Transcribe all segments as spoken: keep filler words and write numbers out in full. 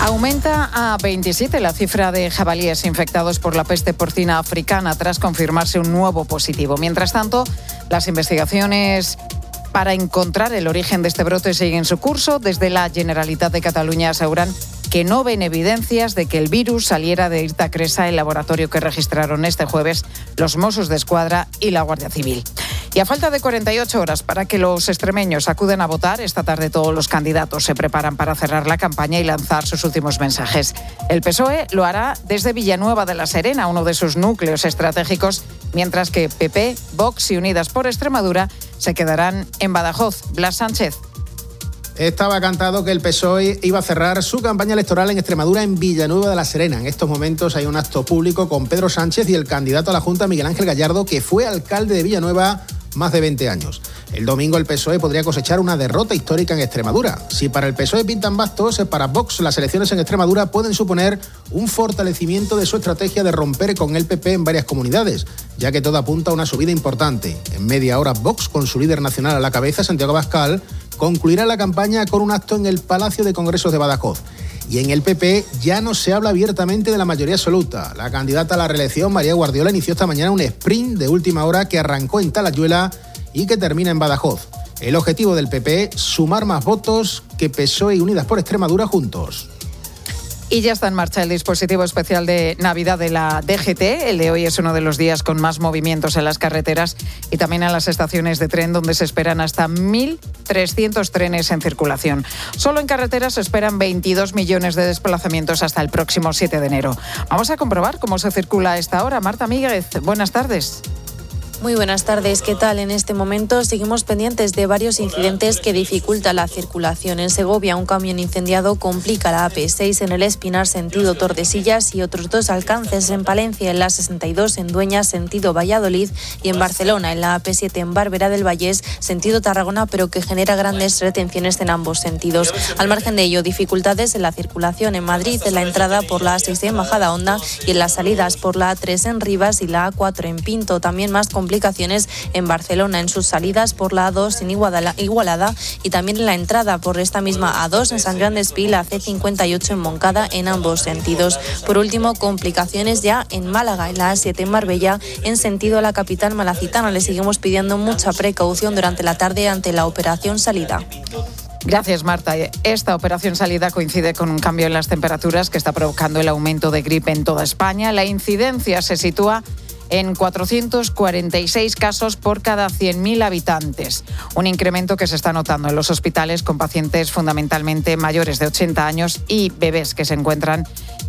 Aumenta a veintisiete la cifra de jabalíes infectados por la peste porcina africana tras confirmarse un nuevo positivo. Mientras tanto, las investigaciones para encontrar el origen de este brote siguen su curso. Desde la Generalitat de Cataluña aseguran que no ven evidencias de que el virus saliera de Irta Cresa, el laboratorio que registraron este jueves los Mossos de Escuadra y la Guardia Civil. Y a falta de cuarenta y ocho horas para que los extremeños acuden a votar, esta tarde todos los candidatos se preparan para cerrar la campaña y lanzar sus últimos mensajes. El P S O E lo hará desde Villanueva de la Serena, uno de sus núcleos estratégicos, mientras que P P, Vox y Unidas por Extremadura se quedarán en Badajoz. Blas Sánchez. Estaba cantado que el P S O E iba a cerrar su campaña electoral en Extremadura, en Villanueva de la Serena. En estos momentos hay un acto público con Pedro Sánchez y el candidato a la Junta, Miguel Ángel Gallardo, que fue alcalde de Villanueva más de veinte años. El domingo el P S O E podría cosechar una derrota histórica en Extremadura. Si para el P S O E pintan bastos, para Vox las elecciones en Extremadura pueden suponer un fortalecimiento de su estrategia de romper con el P P en varias comunidades, ya que todo apunta a una subida importante. En media hora, Vox, con su líder nacional a la cabeza, Santiago Abascal, concluirá la campaña con un acto en el Palacio de Congresos de Badajoz. Y en el P P ya no se habla abiertamente de la mayoría absoluta. La candidata a la reelección, María Guardiola, inició esta mañana un sprint de última hora que arrancó en Talayuela y que termina en Badajoz. El objetivo del P P, sumar más votos que P S O E y Unidas por Extremadura juntos. Y ya está en marcha el dispositivo especial de Navidad de la D G T. El de hoy es uno de los días con más movimientos en las carreteras y también en las estaciones de tren, donde se esperan hasta mil trescientos trenes en circulación. Solo en carreteras se esperan veintidós millones de desplazamientos hasta el próximo siete de enero. Vamos a comprobar cómo se circula a esta hora. Marta Míguez, buenas tardes. Muy buenas tardes, ¿qué tal? En este momento seguimos pendientes de varios incidentes que dificultan la circulación. En Segovia, un camión incendiado complica la A P seis en el Espinar, sentido Tordesillas, y otros dos alcances en Palencia, en la sesenta y dos en Dueñas, sentido Valladolid, y en Barcelona, en la A P siete en Bárbara del Vallés, sentido Tarragona, pero que genera grandes retenciones en ambos sentidos. Al margen de ello, dificultades en la circulación en Madrid, en la entrada por la A seis en Majadahonda y en las salidas por la A tres en Rivas y la A cuatro en Pinto. También más complicaciones en Barcelona en sus salidas por la A dos en Igualada y también en la entrada por esta misma A dos en Sant Joan Despí, la C cincuenta y ocho en Moncada en ambos sentidos. Por último, complicaciones ya en Málaga, en la A siete en Marbella en sentido a la capital malacitana. Le seguimos pidiendo mucha precaución durante la tarde ante la operación salida. Gracias, Marta. Esta operación salida coincide con un cambio en las temperaturas que está provocando el aumento de gripe en toda España. La incidencia se sitúa en cuatrocientos cuarenta y seis casos por cada cien mil habitantes. Un incremento que se está notando en los hospitales con pacientes fundamentalmente mayores de ochenta años y bebés que se encuentran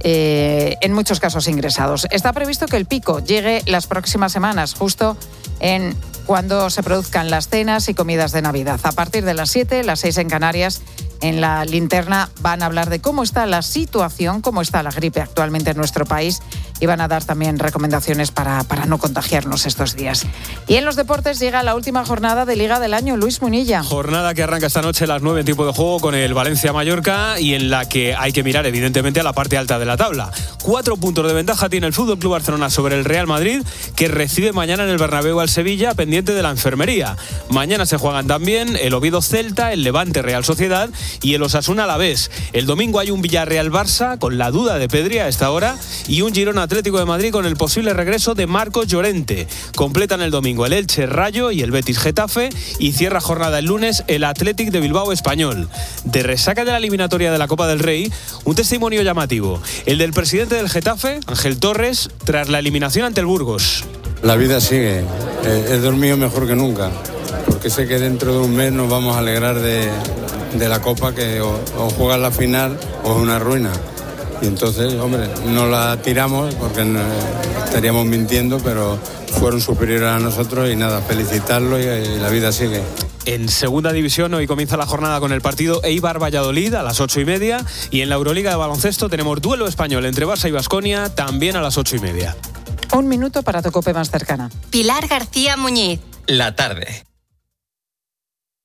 eh, en muchos casos ingresados. Está previsto que el pico llegue las próximas semanas, justo en cuando se produzcan las cenas y comidas de Navidad. A partir de las siete, las seis en Canarias, en la linterna van a hablar de cómo está la situación, cómo está la gripe actualmente en nuestro país y van a dar también recomendaciones para, para no contagiarnos estos días. Y en los deportes llega la última jornada de Liga del año. Luis Munilla. Jornada que arranca esta noche a las nueve en tiempo de juego con el Valencia-Mallorca y en la que hay que mirar evidentemente a la parte alta de la tabla. Cuatro puntos de ventaja tiene el F C Barcelona sobre el Real Madrid, que recibe mañana en el Bernabéu al Sevilla, pendiente de la enfermería. Mañana se juegan también el Oviedo-Celta, el Levante-Real Sociedad y el Osasuna-Alavés. El domingo hay un Villarreal-Barça con la duda de Pedri a esta hora y un Girona-Atlético de Madrid con el posible regreso de Marcos Llorente. Completan el domingo el Elche-Rayo y el Betis-Getafe y cierra jornada el lunes el Athletic de Bilbao-Español. De resaca de la eliminatoria de la Copa del Rey, un testimonio llamativo. El del presidente del Getafe, Ángel Torres, tras la eliminación ante el Burgos. La vida sigue. He dormido mejor que nunca, porque sé que dentro de un mes nos vamos a alegrar de, de la Copa, que o, o juegas la final o es una ruina. Y entonces, hombre, no la tiramos porque no, estaríamos mintiendo, pero fueron superiores a nosotros y nada, felicitarlos y, y la vida sigue. En segunda división hoy comienza la jornada con el partido Eibar-Valladolid a las ocho y media y en la Euroliga de baloncesto tenemos duelo español entre Barça y Baskonia también a las ocho y media. Un minuto para tu COPE más cercana. Pilar García Muñiz. La tarde.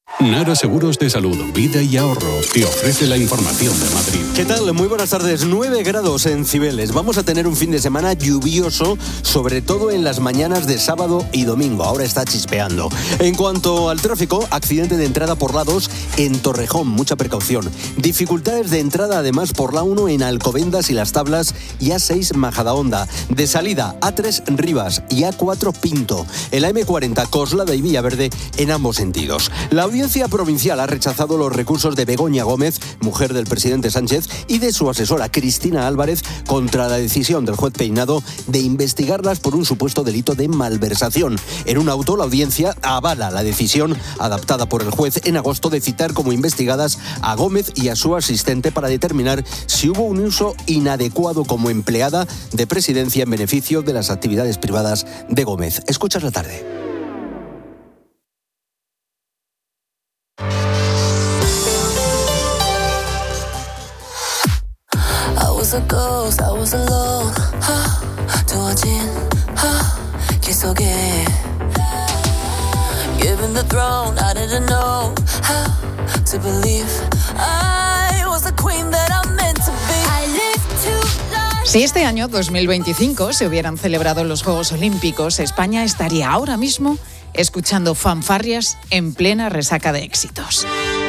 Nara Seguros de Salud, Vida y Ahorro te ofrece la información de Madrid. ¿Qué tal? Muy buenas tardes. nueve grados en Cibeles. Vamos a tener un fin de semana lluvioso, sobre todo en las mañanas de sábado y domingo. Ahora está chispeando. En cuanto al tráfico, accidente de entrada por la dos en Torrejón. Mucha precaución. Dificultades de entrada además por la uno en Alcobendas y Las Tablas y A seis Majadahonda. De salida A tres Rivas y A cuatro Pinto. El A M cuarenta Coslada y Villaverde en ambos sentidos. La audiencia La Audiencia Provincial ha rechazado los recursos de Begoña Gómez, mujer del presidente Sánchez, y de su asesora Cristina Álvarez contra la decisión del juez Peinado de investigarlas por un supuesto delito de malversación. En un auto, la audiencia avala la decisión adaptada por el juez en agosto de citar como investigadas a Gómez y a su asistente para determinar si hubo un uso inadecuado como empleada de presidencia en beneficio de las actividades privadas de Gómez. Escuchas la tarde. A ghost, I was alone. 두어진 길 속에 given the throne, I didn't know how to believe I was the queen that I'm meant to be. I live to life. Si este año dos mil veinticinco se hubieran celebrado los Juegos Olímpicos, España estaría ahora mismo escuchando fanfarrias en plena resaca de éxitos.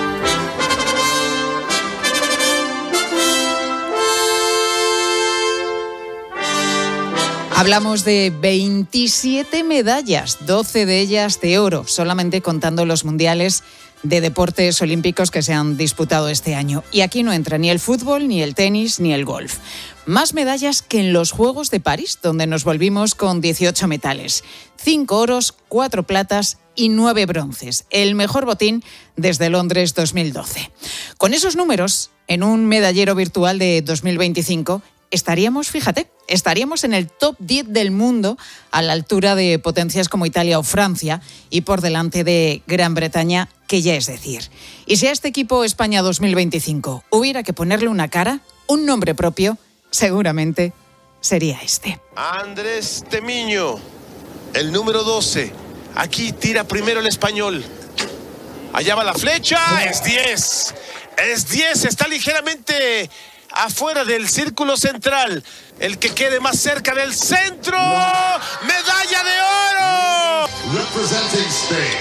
Hablamos de veintisiete medallas, doce de ellas de oro, solamente contando los mundiales de deportes olímpicos que se han disputado este año. Y aquí no entra ni el fútbol, ni el tenis, ni el golf. Más medallas que en los Juegos de París, donde nos volvimos con dieciocho metales. Cinco oros, cuatro platas y nueve bronces. El mejor botín desde Londres dos mil doce. Con esos números, en un medallero virtual de dos mil veinticinco, estaríamos, fíjate, estaríamos en el top diez del mundo, a la altura de potencias como Italia o Francia y por delante de Gran Bretaña, que ya es decir. Y si a este equipo España dos mil veinticinco hubiera que ponerle una cara, un nombre propio, seguramente sería este. Andrés Temiño, el número doce. Aquí tira primero el español. Allá va la flecha, es diez. Es diez, está ligeramente afuera del círculo central. El que quede más cerca del centro. ¡Medalla de oro! Representing Spain,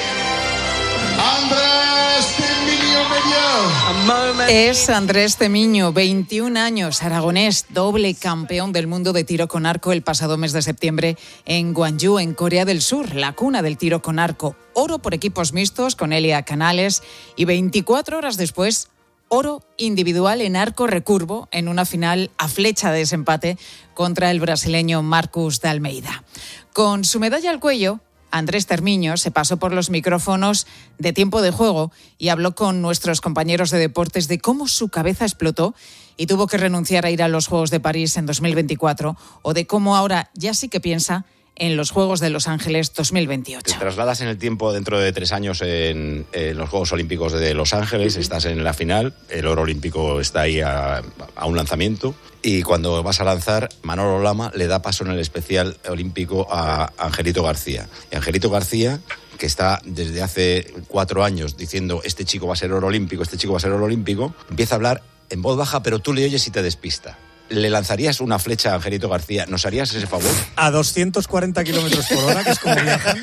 Andrés Temiño Medió. Es Andrés Temiño, veintiún años, aragonés, doble campeón del mundo de tiro con arco el pasado mes de septiembre en Gwangju, en Corea del Sur, la cuna del tiro con arco. Oro por equipos mixtos con Elia Canales y veinticuatro horas después, oro individual en arco recurvo en una final a flecha de desempate contra el brasileño Marcos de Almeida. Con su medalla al cuello, Andrés Temiño se pasó por los micrófonos de Tiempo de Juego y habló con nuestros compañeros de deportes de cómo su cabeza explotó y tuvo que renunciar a ir a los Juegos de París en dos mil veinticuatro, o de cómo ahora ya sí que piensa en los Juegos de Los Ángeles dos mil veintiocho. Te trasladas en el tiempo dentro de tres años en, en los Juegos Olímpicos de Los Ángeles, uh-huh. Estás en la final, el oro olímpico está ahí a, a un lanzamiento, y cuando vas a lanzar, Manolo Lama le da paso en el especial olímpico a Angelito García. Y Angelito García, que está desde hace cuatro años diciendo este chico va a ser oro olímpico, este chico va a ser oro olímpico, empieza a hablar en voz baja, pero tú le oyes y te despista. ¿Le lanzarías una flecha a Angelito García? ¿Nos harías ese favor? A doscientos cuarenta kilómetros por hora, que es como viajan.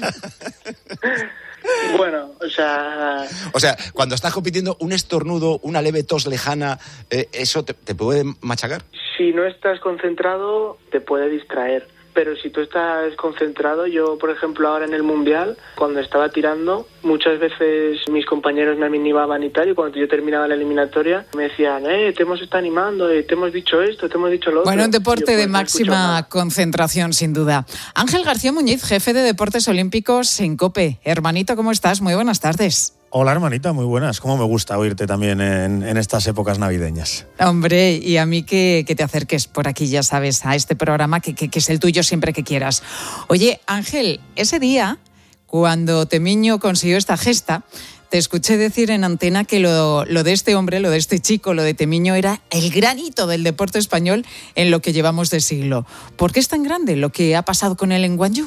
Bueno, o sea... O sea, cuando estás compitiendo, un estornudo, una leve tos lejana, eh, ¿eso te, te puede machacar? Si no estás concentrado, te puede distraer. Pero si tú estás concentrado, yo, por ejemplo, ahora en el Mundial, cuando estaba tirando, muchas veces mis compañeros me animaban y tal, y cuando yo terminaba la eliminatoria, me decían, eh, te hemos estado animando, eh, te hemos dicho esto, te hemos dicho lo otro. Bueno, un deporte yo, pues, de máxima no concentración, sin duda. Ángel García Muñiz, jefe de Deportes Olímpicos en COPE. Hermanito, ¿cómo estás? Muy buenas tardes. Hola, hermanita, muy buenas. Cómo me gusta oírte también en, en estas épocas navideñas. Hombre, y a mí que, que te acerques por aquí, ya sabes, a este programa que, que, que es el tuyo siempre que quieras. Oye, Ángel, ese día, cuando Temiño consiguió esta gesta, te escuché decir en antena que lo, lo de este hombre, lo de este chico, lo de Temiño, era el gran hito del deporte español en lo que llevamos de siglo. ¿Por qué es tan grande lo que ha pasado con él en Gwangju?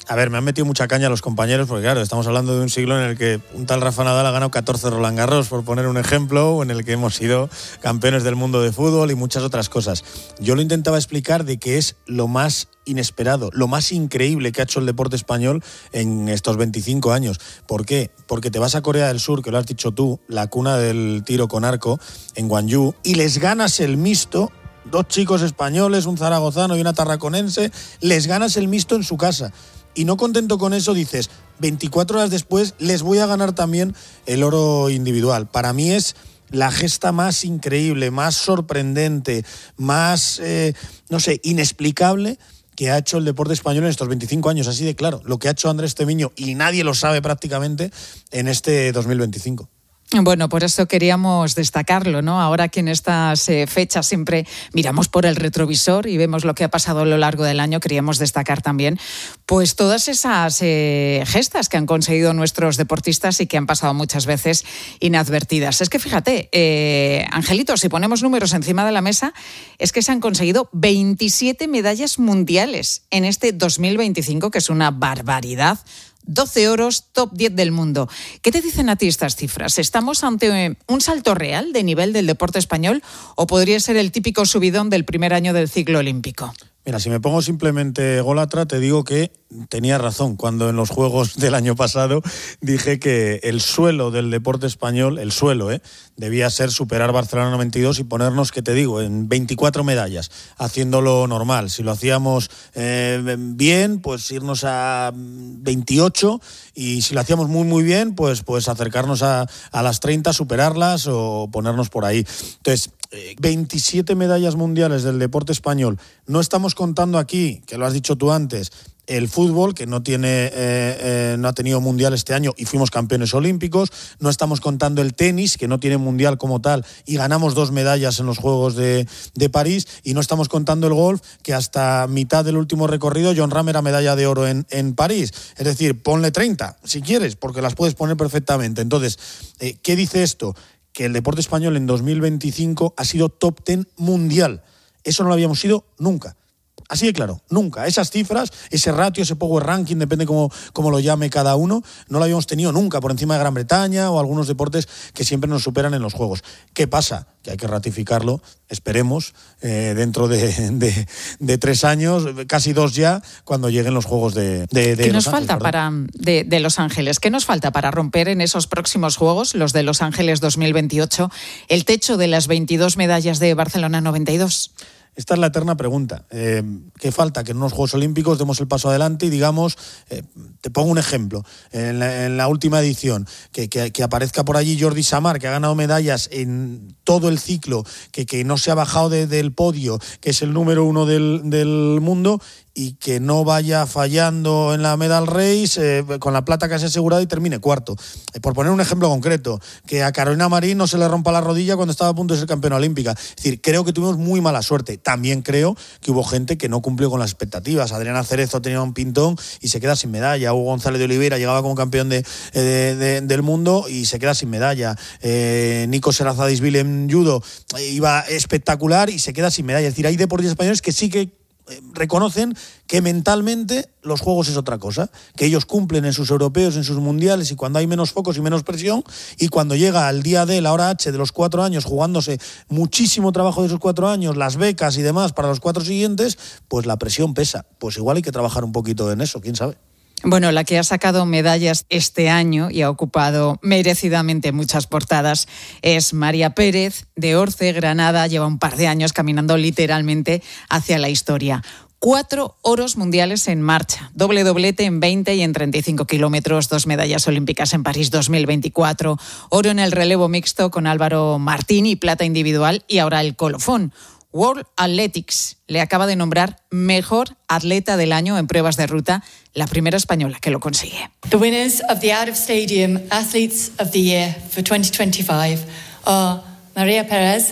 A ver, me han metido mucha caña los compañeros porque, claro, estamos hablando de un siglo en el que un tal Rafa Nadal ha ganado catorce Roland Garros, por poner un ejemplo, o en el que hemos sido campeones del mundo de fútbol y muchas otras cosas. Yo lo intentaba explicar de que es lo más inesperado, lo más increíble que ha hecho el deporte español en estos veinticinco años. ¿Por qué? Porque te vas a Corea del Sur, que lo has dicho tú, la cuna del tiro con arco, en Gwangju, y les ganas el mixto. Dos chicos españoles, un zaragozano y una tarraconense, les ganas el mixto en su casa. Y no contento con eso, dices, veinticuatro horas después les voy a ganar también el oro individual. Para mí es la gesta más increíble, más sorprendente, más, eh, no sé, inexplicable que ha hecho el deporte español en estos veinticinco años. Así de claro, lo que ha hecho Andrés Temiño, y nadie lo sabe prácticamente, en este dos mil veinticinco. Bueno, por eso queríamos destacarlo, ¿no? Ahora que en estas eh, fechas siempre miramos por el retrovisor y vemos lo que ha pasado a lo largo del año, queríamos destacar también pues todas esas eh, gestas que han conseguido nuestros deportistas y que han pasado muchas veces inadvertidas. Es que fíjate, eh, Angelito, si ponemos números encima de la mesa, es que se han conseguido veintisiete medallas mundiales en este dos mil veinticinco, que es una barbaridad. doce oros, top diez del mundo. ¿Qué te dicen a ti estas cifras? ¿Estamos ante un salto real de nivel del deporte español o podría ser el típico subidón del primer año del ciclo olímpico? Mira, si me pongo simplemente ególatra, te digo que tenía razón cuando en los Juegos del año pasado dije que el suelo del deporte español, el suelo, ¿eh? debía ser superar Barcelona noventa y dos y ponernos, ¿qué te digo?, en veinticuatro medallas, haciéndolo normal. Si lo hacíamos eh, bien, pues irnos a veintiocho, y si lo hacíamos muy, muy bien, pues, pues acercarnos a, a las treinta, superarlas o ponernos por ahí. Entonces, veintisiete medallas mundiales del deporte español. No estamos contando aquí, que lo has dicho tú antes, el fútbol, que no tiene eh, eh, no ha tenido mundial este año y fuimos campeones olímpicos. No estamos contando el tenis, que no tiene mundial como tal y ganamos dos medallas en los Juegos de, de París. Y no estamos contando el golf, que hasta mitad del último recorrido Jon Rahm era medalla de oro en, en París. Es decir, ponle treinta si quieres, porque las puedes poner perfectamente. Entonces, eh, ¿qué dice esto? Que el deporte español en dos mil veinticinco ha sido top diez mundial. Eso no lo habíamos sido nunca. Así de claro, nunca. Esas cifras, ese ratio, ese power ranking, depende cómo, cómo lo llame cada uno, no lo habíamos tenido nunca por encima de Gran Bretaña o algunos deportes que siempre nos superan en los Juegos. ¿Qué pasa? Que hay que ratificarlo, esperemos, eh, dentro de, de, de tres años, casi dos ya, cuando lleguen los Juegos de, de, de ¿Qué Los nos Ángeles, falta para de, de Los Ángeles? ¿Qué nos falta para romper en esos próximos Juegos, los de Los Ángeles dos mil veintiocho, el techo de las veintidós medallas de Barcelona noventa y dos? Esta es la eterna pregunta. Eh, ¿Qué falta? Que en unos Juegos Olímpicos demos el paso adelante y digamos, eh, te pongo un ejemplo, en la, en la última edición, que, que, que aparezca por allí Jordi Samar, que ha ganado medallas en todo el ciclo, que, que no se ha bajado de, del podio, que es el número uno del, del mundo, y que no vaya fallando en la medal race, eh, con la plata casi asegurada, y termine cuarto. Eh, por poner un ejemplo concreto, que a Carolina Marín no se le rompa la rodilla cuando estaba a punto de ser campeona olímpica. Es decir, creo que tuvimos muy mala suerte. También creo que hubo gente que no cumplió con las expectativas. Adriana Cerezo tenía un pintón y se queda sin medalla. Hugo González de Oliveira llegaba como campeón de, de, de, del mundo y se queda sin medalla. Eh, Nico Serrazadisvili en judo eh, iba espectacular y se queda sin medalla. Es decir, hay deportistas españoles que sí que reconocen que mentalmente los Juegos es otra cosa, que ellos cumplen en sus europeos, en sus mundiales, y cuando hay menos focos y menos presión, y cuando llega el día D, la hora H de los cuatro años, jugándose muchísimo trabajo de esos cuatro años, las becas y demás para los cuatro siguientes, pues la presión pesa. Pues igual hay que trabajar un poquito en eso, quién sabe. Bueno, la que ha sacado medallas este año y ha ocupado merecidamente muchas portadas es María Pérez, de Orce, Granada. Lleva un par de años caminando literalmente hacia la historia. Cuatro oros mundiales en marcha, doble doblete en veinte y en treinta y cinco kilómetros, dos medallas olímpicas en París dos mil veinticuatro, oro en el relevo mixto con Álvaro Martín y plata individual, y ahora el colofón. World Athletics le acaba de nombrar mejor atleta del año en pruebas de ruta, la primera española que lo consigue. The winners of the Out of Stadium Athletes of the Year for twenty twenty-five are María Pérez.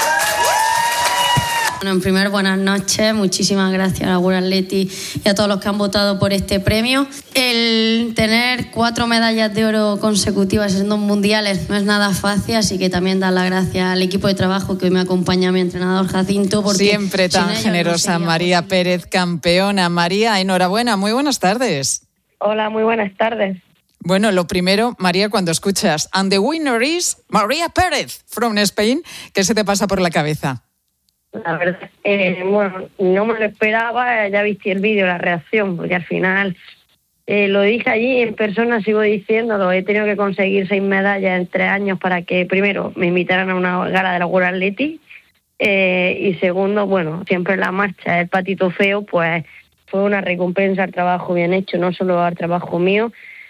Bueno, en primer, buenas noches. Muchísimas gracias a World Athletics y a todos los que han votado por este premio. El tener cuatro medallas de oro consecutivas en dos mundiales no es nada fácil, así que también dar las gracias al equipo de trabajo que hoy me acompaña, mi entrenador Jacinto. Porque siempre tan generosa, no María Pérez, campeona. María, enhorabuena, muy buenas tardes. Hola, muy buenas tardes. Bueno, lo primero, María, cuando escuchas "And the winner is María Pérez from Spain", ¿qué se te pasa por la cabeza? La verdad, eh, bueno, no me lo esperaba, ya viste el vídeo, la reacción, porque al final eh, lo dije allí en persona, sigo diciéndolo, he tenido que conseguir seis medallas en tres años para que, primero, me invitaran a una gala de la World Athletics, eh, y segundo, bueno, siempre en la marcha, el patito feo, pues fue una recompensa al trabajo bien hecho, no solo al trabajo mío,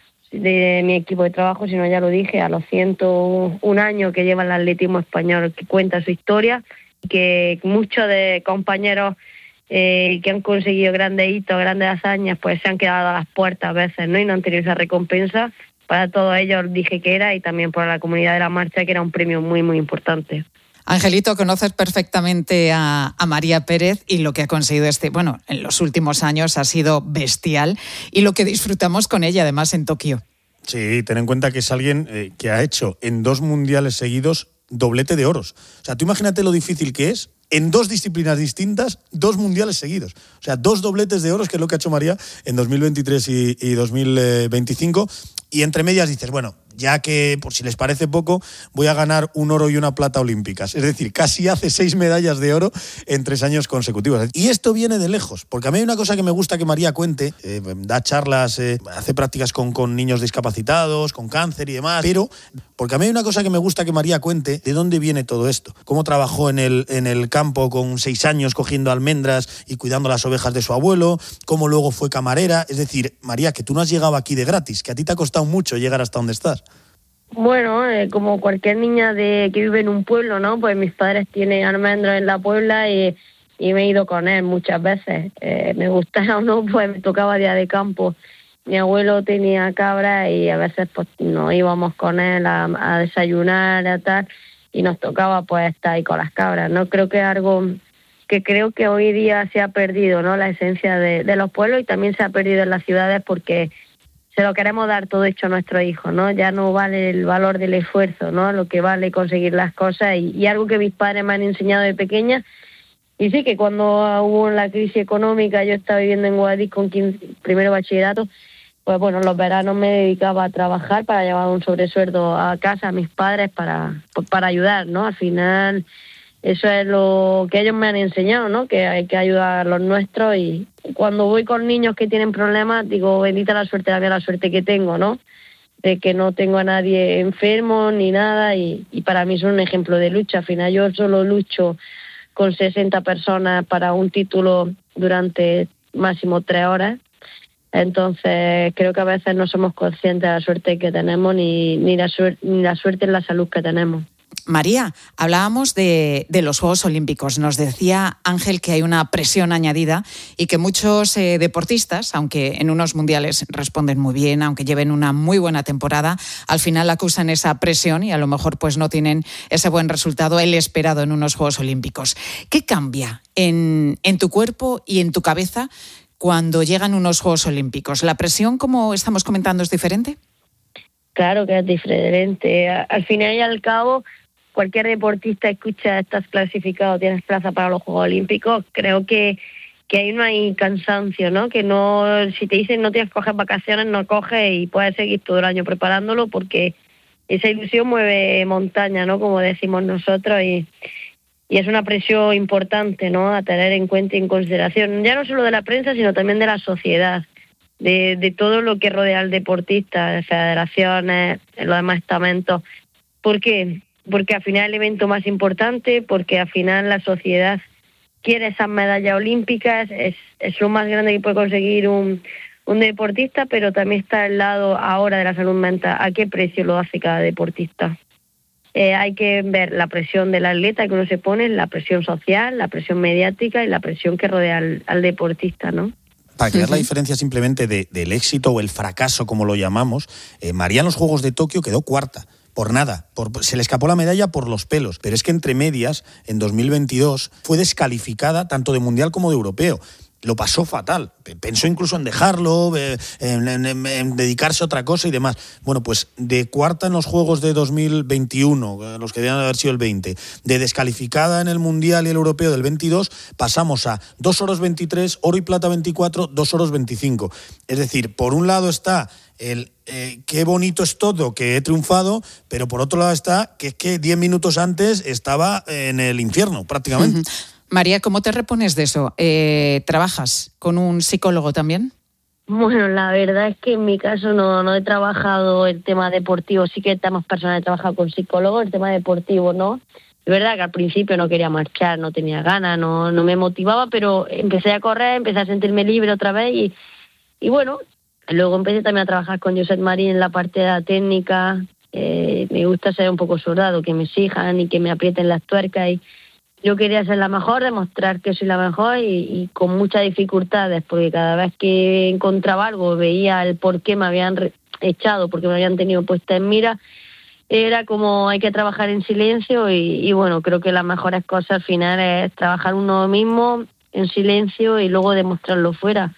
de mi equipo de trabajo, sino ya lo dije, a los ciento un años que lleva el atletismo español, que cuenta su historia, que muchos de compañeros eh, que han conseguido grandes hitos, grandes hazañas, pues se han quedado a las puertas a veces, ¿no? Y no han tenido esa recompensa. Para todos ellos dije que era, y también para la comunidad de la marcha, que era un premio muy, muy importante. Angelito, conoces perfectamente a, a María Pérez, y lo que ha conseguido este, bueno, en los últimos años ha sido bestial, y lo que disfrutamos con ella además en Tokio. Sí, ten en cuenta que es alguien eh, que ha hecho en dos mundiales seguidos doblete de oros. O sea, tú imagínate lo difícil que es en dos disciplinas distintas, dos mundiales seguidos. O sea, dos dobletes de oros, que es lo que ha hecho María en dos mil veintitrés y, y dos mil veinticinco. Y entre medias dices, bueno, ya que, por si les parece poco, voy a ganar un oro y una plata olímpicas. Es decir, casi hace seis medallas de oro en tres años consecutivos. Y esto viene de lejos, porque a mí hay una cosa que me gusta que María cuente, eh, da charlas, eh, hace prácticas con, con niños discapacitados, con cáncer y demás, pero porque a mí hay una cosa que me gusta que María cuente, de dónde viene todo esto. Cómo trabajó en el, en el campo con seis años cogiendo almendras y cuidando las ovejas de su abuelo, cómo luego fue camarera. Es decir, María, que tú no has llegado aquí de gratis, que a ti te ha costado mucho llegar hasta donde estás. Bueno, eh, como cualquier niña de que vive en un pueblo, ¿no? Pues mis padres tienen almendros en la Puebla y, y me he ido con él muchas veces. Eh, me gustara o no, pues me tocaba día de campo. Mi abuelo tenía cabras y a veces pues nos íbamos con él a, a desayunar y tal, y nos tocaba pues estar ahí con las cabras, ¿no? Creo que es algo que creo que hoy día se ha perdido, ¿no? La esencia de, de los pueblos, y también se ha perdido en las ciudades porque se lo queremos dar todo hecho a nuestros hijos, ¿no? Ya no vale el valor del esfuerzo, ¿no? Lo que vale conseguir las cosas, y, y algo que mis padres me han enseñado de pequeña. Y sí, que cuando hubo la crisis económica, yo estaba viviendo en Guadix con quince, primero bachillerato, pues bueno, los veranos me dedicaba a trabajar para llevar un sobresueldo a casa a mis padres para, para ayudar, ¿no? Al final, eso es lo que ellos me han enseñado, ¿no? Que hay que ayudar a los nuestros, y cuando voy con niños que tienen problemas, digo, bendita la suerte, dame la suerte que tengo, ¿no? De que no tengo a nadie enfermo ni nada, y, y para mí son un ejemplo de lucha. Al final yo solo lucho con sesenta personas para un título durante máximo tres horas. Entonces creo que a veces no somos conscientes de la suerte que tenemos, ni, ni, la, suerte, ni la suerte en la salud que tenemos. María, hablábamos de, de los Juegos Olímpicos. Nos decía Ángel que hay una presión añadida y que muchos eh, deportistas, aunque en unos mundiales responden muy bien, aunque lleven una muy buena temporada, al final acusan esa presión y a lo mejor pues no tienen ese buen resultado, el esperado en unos Juegos Olímpicos. ¿Qué cambia en, en tu cuerpo y en tu cabeza cuando llegan unos Juegos Olímpicos? ¿La presión, como estamos comentando, es diferente? Claro que es diferente. Al final y al cabo, cualquier deportista escucha, estás clasificado, tienes plaza para los Juegos Olímpicos. Creo que, que ahí no hay cansancio, ¿no? Que no, si te dicen no tienes que coger vacaciones, no coges y puedes seguir todo el año preparándolo, porque esa ilusión mueve montaña, ¿no? Como decimos nosotros, y, y es una presión importante, ¿no? A tener en cuenta y en consideración, ya no solo de la prensa, sino también de la sociedad, de, de todo lo que rodea al deportista, de federaciones, los demás estamentos. ¿Por qué? Porque al final el evento más importante, porque al final la sociedad quiere esas medallas olímpicas, es, es lo más grande que puede conseguir un, un deportista, pero también está al lado ahora de la salud mental. ¿A qué precio lo hace cada deportista? Eh, hay que ver la presión del atleta que uno se pone, la presión social, la presión mediática y la presión que rodea al, al deportista, ¿no? Para crear la diferencia simplemente de, del éxito o el fracaso, como lo llamamos, eh, María en los Juegos de Tokio quedó cuarta. Por nada, por, se le escapó la medalla por los pelos, pero es que entre medias, en dos mil veintidós, fue descalificada tanto de mundial como de europeo. lo pasó fatal. Pensó incluso en dejarlo, en, en, en, en dedicarse a otra cosa y demás. Bueno, pues de cuarta en los Juegos de dos mil veintiuno, los que debían haber sido el veinte, de descalificada en el Mundial y el Europeo del veintidós, pasamos a dos oros veintitrés, oro y plata veinticuatro, dos oros veinticinco. Es decir, por un lado está el eh, qué bonito es todo, que he triunfado, pero por otro lado está que es que diez minutos antes estaba en el infierno, prácticamente. Uh-huh. María, ¿cómo te repones de eso? Eh, ¿Trabajas con un psicólogo también? Bueno, la verdad es que en mi caso no, no he trabajado el tema deportivo. Sí que temas personales he trabajado con psicólogos, el tema deportivo no. Es verdad que al principio no quería marchar, no tenía ganas, no, no me motivaba, pero empecé a correr, empecé a sentirme libre otra vez y, y bueno, luego empecé también a trabajar con Josep Marín en la parte de la técnica. Eh, me gusta ser un poco soldado, que me exijan y que me aprieten las tuercas y yo quería ser la mejor, demostrar que soy la mejor y, y con muchas dificultades, porque cada vez que encontraba algo, veía el por qué me habían re- echado, porque me habían tenido puesta en mira, era como hay que trabajar en silencio y, y bueno, creo que las mejores cosas al final es trabajar uno mismo en silencio y luego demostrarlo fuera.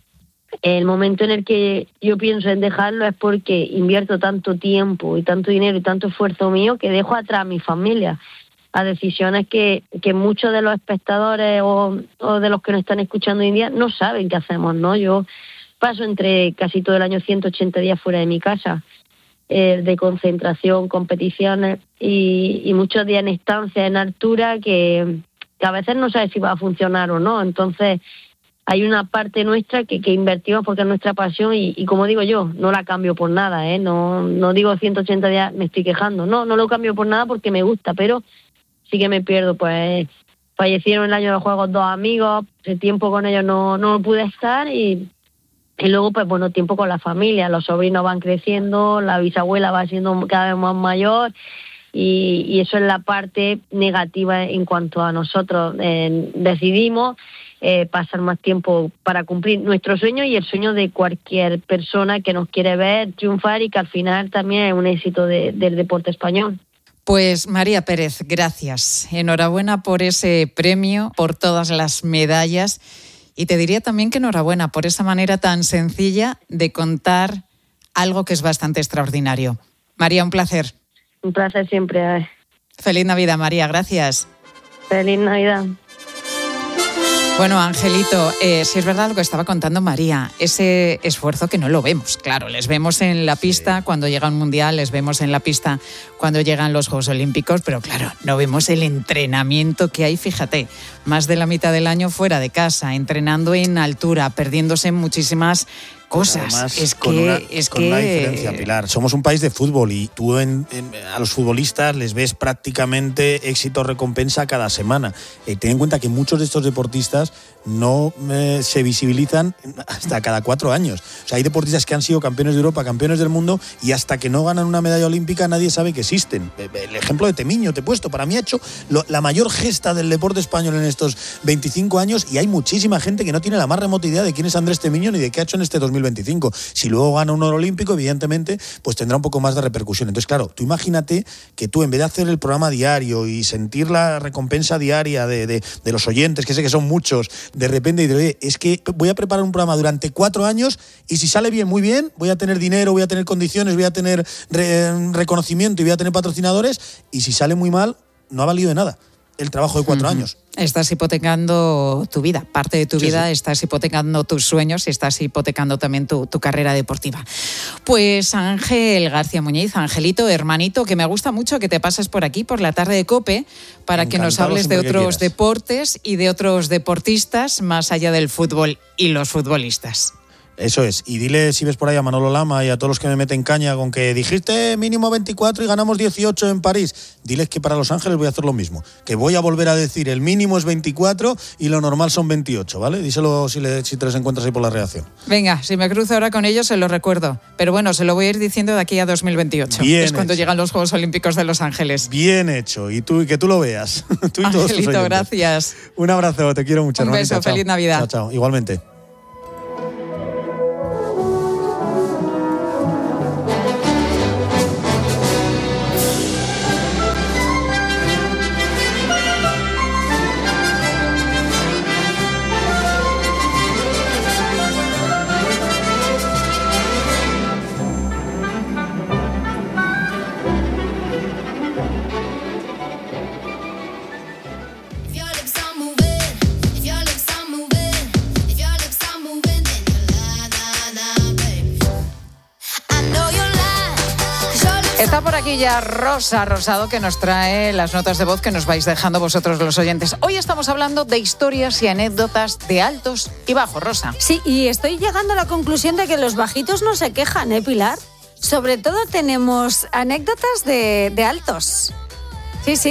El momento en el que yo pienso en dejarlo es porque invierto tanto tiempo y tanto dinero y tanto esfuerzo mío que dejo atrás a mi familia, a decisiones que, que muchos de los espectadores o, o de los que nos están escuchando hoy en día no saben qué hacemos, ¿no? Yo paso entre casi todo el año ciento ochenta días fuera de mi casa, eh, de concentración, competiciones y, y muchos días en estancia, en altura, que, que a veces no sabes si va a funcionar o no. Entonces hay una parte nuestra que, que invertimos porque es nuestra pasión y, y como digo yo, no la cambio por nada, ¿eh? No, no digo ciento ochenta días, me estoy quejando, no, no lo cambio por nada porque me gusta, pero sí que me pierdo, pues fallecieron el año de los Juegos dos amigos, el tiempo con ellos no, no pude estar y, y luego pues bueno, tiempo con la familia, los sobrinos van creciendo, la bisabuela va siendo cada vez más mayor y, y eso es la parte negativa en cuanto a nosotros. Eh, decidimos eh, pasar más tiempo para cumplir nuestro sueño y el sueño de cualquier persona que nos quiere ver triunfar y que al final también es un éxito de, del deporte español. Pues María Pérez, gracias. Enhorabuena por ese premio, por todas las medallas y te diría también que enhorabuena por esa manera tan sencilla de contar algo que es bastante extraordinario. María, un placer. Un placer siempre. Feliz Navidad, María, gracias. Feliz Navidad. Bueno, Angelito, eh, si es verdad lo que estaba contando María, ese esfuerzo que no lo vemos, claro, les vemos en la pista cuando llega un mundial, les vemos en la pista cuando llegan los Juegos Olímpicos, pero claro, no vemos el entrenamiento que hay, fíjate, más de la mitad del año fuera de casa, entrenando en altura, perdiéndose en muchísimas cosas. Además, es con que una, es con que una diferencia, Pilar. Somos un país de fútbol y tú en, en, a los futbolistas les ves prácticamente éxito recompensa cada semana. Eh, ten en cuenta que muchos de estos deportistas no eh, se visibilizan hasta cada cuatro años. O sea, hay deportistas que han sido campeones de Europa, campeones del mundo y hasta que no ganan una medalla olímpica nadie sabe que existen. El ejemplo de Temiño te he puesto. Para mí ha hecho lo, la mayor gesta del deporte español en estos veinticinco años y hay muchísima gente que no tiene la más remota idea de quién es Andrés Temiño ni de qué ha hecho en este dos mil veinticinco. Si luego gana un oro olímpico, evidentemente, pues tendrá un poco más de repercusión. Entonces, claro, tú imagínate que tú en vez de hacer el programa diario y sentir la recompensa diaria de, de, de los oyentes, que sé que son muchos, de repente dices, oye, es que voy a preparar un programa durante cuatro años y si sale bien, muy bien, voy a tener dinero, voy a tener condiciones, voy a tener re, reconocimiento y voy a tener patrocinadores y si sale muy mal, no ha valido de nada el trabajo de cuatro uh-huh. años. Estás hipotecando tu vida, parte de tu sí, vida, sí. Estás hipotecando tus sueños y estás hipotecando también tu, tu carrera deportiva. Pues Ángel García Muñiz, Angelito, hermanito, que me gusta mucho que te pases por aquí, por la tarde de COPE, para Encantado, que nos hables de otros deportes y de otros deportistas más allá del fútbol y los futbolistas. Eso es, y dile si ves por ahí a Manolo Lama y a todos los que me meten caña con que dijiste mínimo veinticuatro y ganamos dieciocho en París, diles que para Los Ángeles voy a hacer lo mismo, que voy a volver a decir el mínimo es veinticuatro y lo normal son veintiocho, ¿vale? Díselo si, le, si te les encuentras ahí por la reacción. Venga, si me cruzo ahora con ellos se lo recuerdo, pero bueno, se lo voy a ir diciendo de aquí a dos mil veintiocho, Bien es cuando hecho. Llegan los Juegos Olímpicos de Los Ángeles. Bien hecho, y tú y que tú lo veas. Tú y todos Angelito, tus gracias. Un abrazo, te quiero mucho. Un hermanita. beso, Chao. feliz Navidad. Chao, chao, igualmente. aquí ya Rosa Rosado, que nos trae las notas de voz que nos vais dejando vosotros los oyentes. Hoy estamos hablando de historias y anécdotas de altos y bajos, Rosa. Sí, y estoy llegando a la conclusión de que los bajitos no se quejan, ¿eh, Pilar? Sobre todo tenemos anécdotas de, de altos. Sí, sí.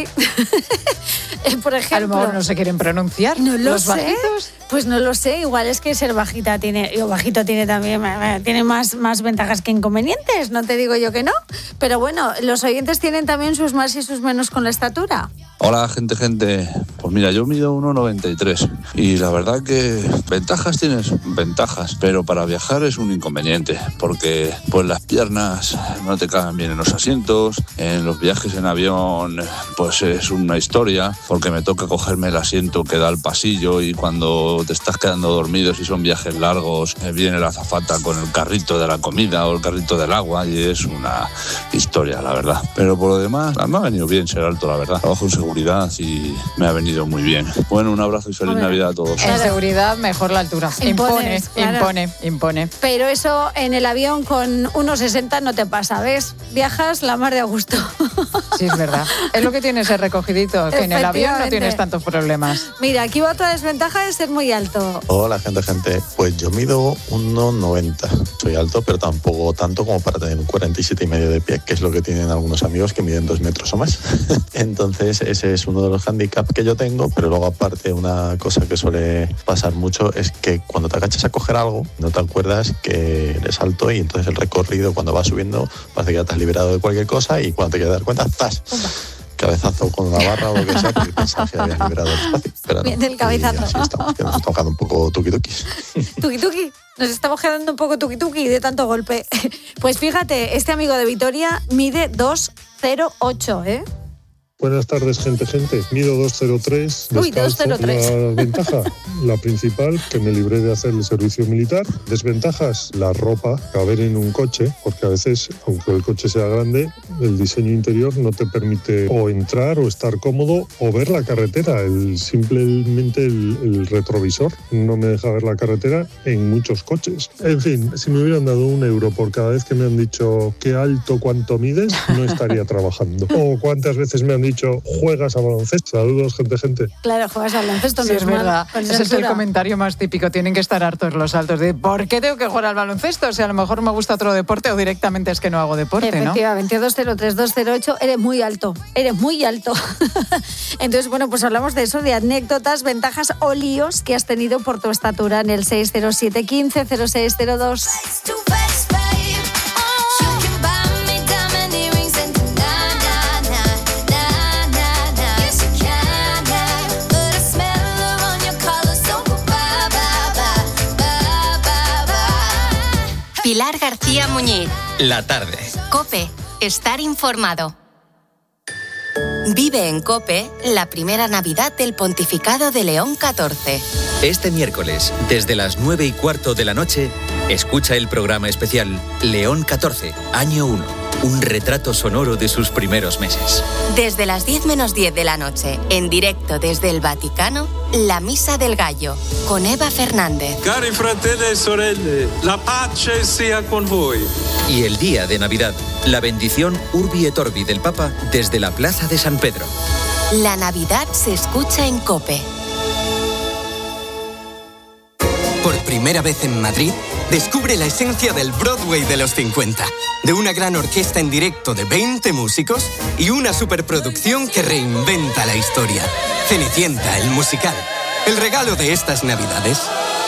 Por ejemplo... A lo mejor no se quieren pronunciar. No lo los sé. bajitos. Pues no lo sé. Igual es que ser bajita tiene... O bajito tiene también... Tiene más, más ventajas que inconvenientes. No te digo yo que no. Pero bueno, los oyentes tienen también sus más y sus menos con la estatura. Hola, gente, gente. Pues mira, yo mido uno noventa y tres y la verdad que ventajas tienes, ventajas, pero para viajar es un inconveniente, porque pues las piernas no te caben bien en los asientos, en los viajes en avión pues es una historia, porque me toca cogerme el asiento que da al pasillo y cuando te estás quedando dormido, si son viajes largos, viene la azafata con el carrito de la comida o el carrito del agua y es una historia, la verdad. Pero por lo demás, me ha venido bien ser alto, la verdad. Trabajo en seguridad y me ha venido muy bien. Bueno, un abrazo y feliz Hombre. Navidad a todos. En seguridad, mejor la altura. Impone, claro. impone, impone. Pero eso en el avión con uno sesenta no te pasa, ¿ves? Viajas la mar de a gusto. Sí, es verdad. Es lo que tienes el recogidito, que en el avión no tienes tantos problemas. Mira, aquí va otra desventaja de ser muy alto. Hola, gente, gente. Pues yo mido uno noventa. Soy alto, pero tampoco tanto como para tener un cuarenta y siete y medio de pie, que es lo que tienen algunos amigos que miden dos metros o más. Entonces, ese es uno de los handicaps que yo tengo, pero luego aparte una cosa que suele pasar mucho es que cuando te agachas a coger algo, no te acuerdas que eres alto y entonces el recorrido cuando vas subiendo parece que ya te has liberado de cualquier cosa y cuando te quieres dar cuenta, ¡zas! Cabezazo con una barra o lo que sea, porque pensaba que había liberado el espacio. Pero Bien no. del cabezazo. Y así estamos, que nos estamos quedando un poco tuki-tukis. Tuki-tuki. Nos estamos quedando un poco tuki-tuki de tanto golpe. Pues fíjate, este amigo de Vitoria mide dos cero ocho, ¿eh? Buenas tardes, gente, gente. Mido dos cero tres. Uy, dos cero tres. La ventaja, la principal, que me libré de hacer el servicio militar. Desventajas, la ropa, caber en un coche, porque a veces, aunque el coche sea grande, el diseño interior no te permite o entrar o estar cómodo o ver la carretera. El, simplemente el, el retrovisor no me deja ver la carretera en muchos coches. En fin, si me hubieran dado un euro por cada vez que me han dicho qué alto, cuánto mides, no estaría trabajando. O cuántas veces me han dicho, juegas a baloncesto. Saludos, gente, gente. Claro, juegas a baloncesto. Sí, no es verdad. Mal, ese es el comentario más típico. Tienen que estar hartos los altos de ¿por qué tengo que jugar al baloncesto? O sea, a lo mejor me gusta otro deporte o directamente es que no hago deporte, ¿no? Efectivamente, dos cero tres, dos cero ocho, eres muy alto. Eres muy alto. Entonces, bueno, pues hablamos de eso, de anécdotas, ventajas o líos que has tenido por tu estatura en el seis cero siete, quince, cero seis cero dos. Pilar García Muñiz. La tarde. COPE. Estar informado. Vive en COPE la primera Navidad del Pontificado de León catorce. Este miércoles, desde las nueve y cuarto de la noche, escucha el programa especial León catorce, año uno. Un retrato sonoro de sus primeros meses. Desde las diez menos diez de la noche, en directo desde el Vaticano, la Misa del Gallo, con Eva Fernández. Cari fratelli e sorelle, la pace sia con voi. Y el día de Navidad, la bendición Urbi et Orbi del Papa desde la Plaza de San Pedro. La Navidad se escucha en COPE. Por primera vez en Madrid, descubre la esencia del Broadway de los cincuenta. De una gran orquesta en directo de veinte músicos y una superproducción que reinventa la historia. Cenicienta, el musical. El regalo de estas Navidades.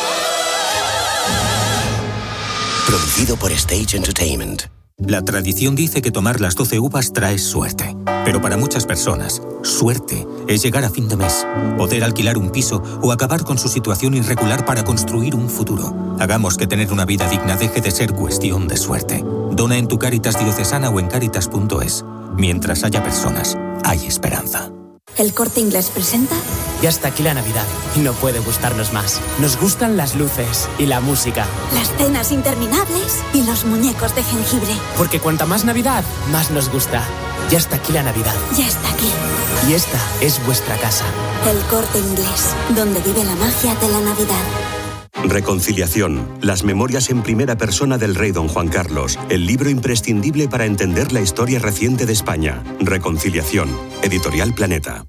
Producido por Stage Entertainment. La tradición dice que tomar las doce uvas trae suerte. Pero para muchas personas, suerte es llegar a fin de mes, poder alquilar un piso o acabar con su situación irregular para construir un futuro. Hagamos que tener una vida digna deje de ser cuestión de suerte. Dona en tu Cáritas diocesana o en cáritas punto es. Mientras haya personas, hay esperanza. ¿El Corte Inglés presenta? Ya está aquí la Navidad y no puede gustarnos más. Nos gustan las luces y la música. Las cenas interminables y los muñecos de jengibre. Porque cuanta más Navidad, más nos gusta. Ya está aquí la Navidad. Ya está aquí. Y esta es vuestra casa. El Corte Inglés, donde vive la magia de la Navidad. Reconciliación, las memorias en primera persona del rey don Juan Carlos, el libro imprescindible para entender la historia reciente de España. Reconciliación, Editorial Planeta.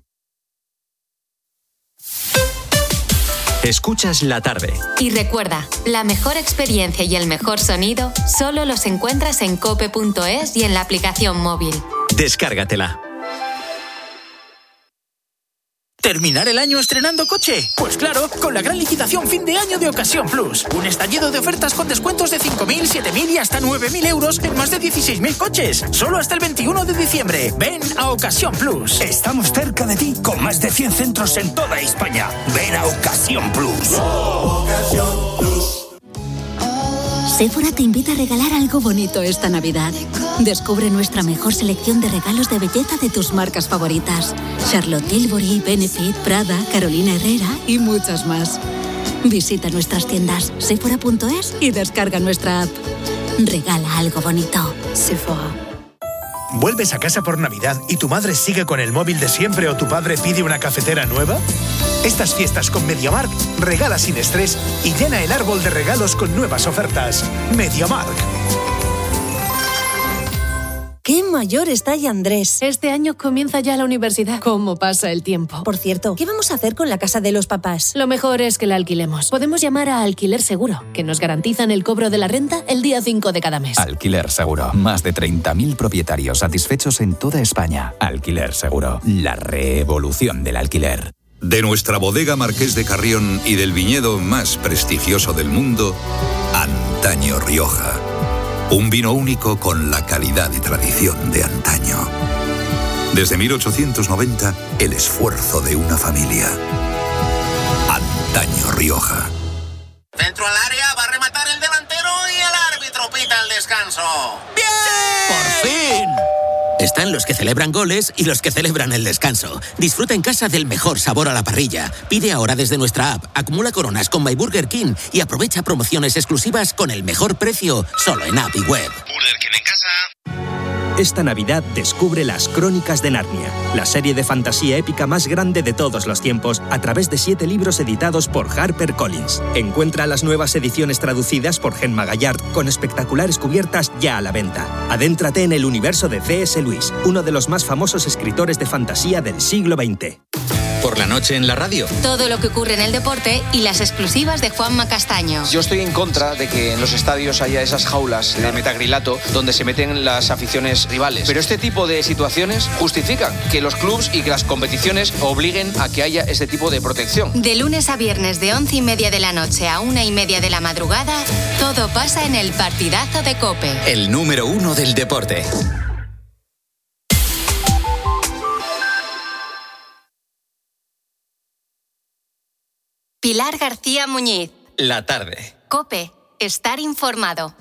Escuchas la tarde. Y recuerda, la mejor experiencia y el mejor sonido solo los encuentras en cope punto es y en la aplicación móvil. Descárgatela. ¿Terminar el año estrenando coche? Pues claro, con la gran licitación fin de año de Ocasión Plus. Un estallido de ofertas con descuentos de cinco mil, siete mil y hasta nueve mil euros en más de dieciséis mil coches. Solo hasta el veintiuno de diciembre. Ven a Ocasión Plus. Estamos cerca de ti con más de cien centros en toda España. Ven a Ocasión Plus. Oh, Ocasión Plus. Sephora te invita a regalar algo bonito esta Navidad. Descubre nuestra mejor selección de regalos de belleza de tus marcas favoritas. Charlotte Tilbury, Benefit, Prada, Carolina Herrera y muchas más. Visita nuestras tiendas sephora punto es y descarga nuestra app. Regala algo bonito. Sephora. ¿Vuelves a casa por Navidad y tu madre sigue con el móvil de siempre o tu padre pide una cafetera nueva? Estas fiestas con MediaMarkt regala sin estrés y llena el árbol de regalos con nuevas ofertas. MediaMarkt. ¡Qué mayor está ya Andrés! Este año comienza ya la universidad. ¿Cómo pasa el tiempo? Por cierto, ¿qué vamos a hacer con la casa de los papás? Lo mejor es que la alquilemos. Podemos llamar a Alquiler Seguro, que nos garantizan el cobro de la renta el día cinco de cada mes. Alquiler Seguro. Más de treinta mil propietarios satisfechos en toda España. Alquiler Seguro. La revolución del alquiler. De nuestra bodega Marqués de Carrión y del viñedo más prestigioso del mundo, Antaño Rioja. Un vino único con la calidad y tradición de antaño. Desde mil ochocientos noventa, el esfuerzo de una familia. Antaño Rioja. Dentro al área va a rematar el delantero y el árbitro pita el descanso. ¡Bien! ¡Por fin! Están los que celebran goles y los que celebran el descanso. Disfruta en casa del mejor sabor a la parrilla. Pide ahora desde nuestra app, acumula coronas con My Burger King y aprovecha promociones exclusivas con el mejor precio solo en app y web. Burger King en casa. Esta Navidad descubre Las Crónicas de Narnia, la serie de fantasía épica más grande de todos los tiempos, a través de siete libros editados por HarperCollins. Encuentra las nuevas ediciones traducidas por Gemma Gallard con espectaculares cubiertas ya a la venta. Adéntrate en el universo de C S. Lewis, uno de los más famosos escritores de fantasía del siglo veinte. Por la noche en la radio. Todo lo que ocurre en el deporte y las exclusivas de Juanma Castaño. Yo estoy en contra de que en los estadios haya esas jaulas de metacrilato donde se meten las aficiones rivales. Pero este tipo de situaciones justifican que los clubs y que las competiciones obliguen a que haya este tipo de protección. De lunes a viernes de once y media de la noche a una y media de la madrugada, todo pasa en el partidazo de COPE. El número uno del deporte. Pilar García Muñiz. La tarde. COPE. Estar informado.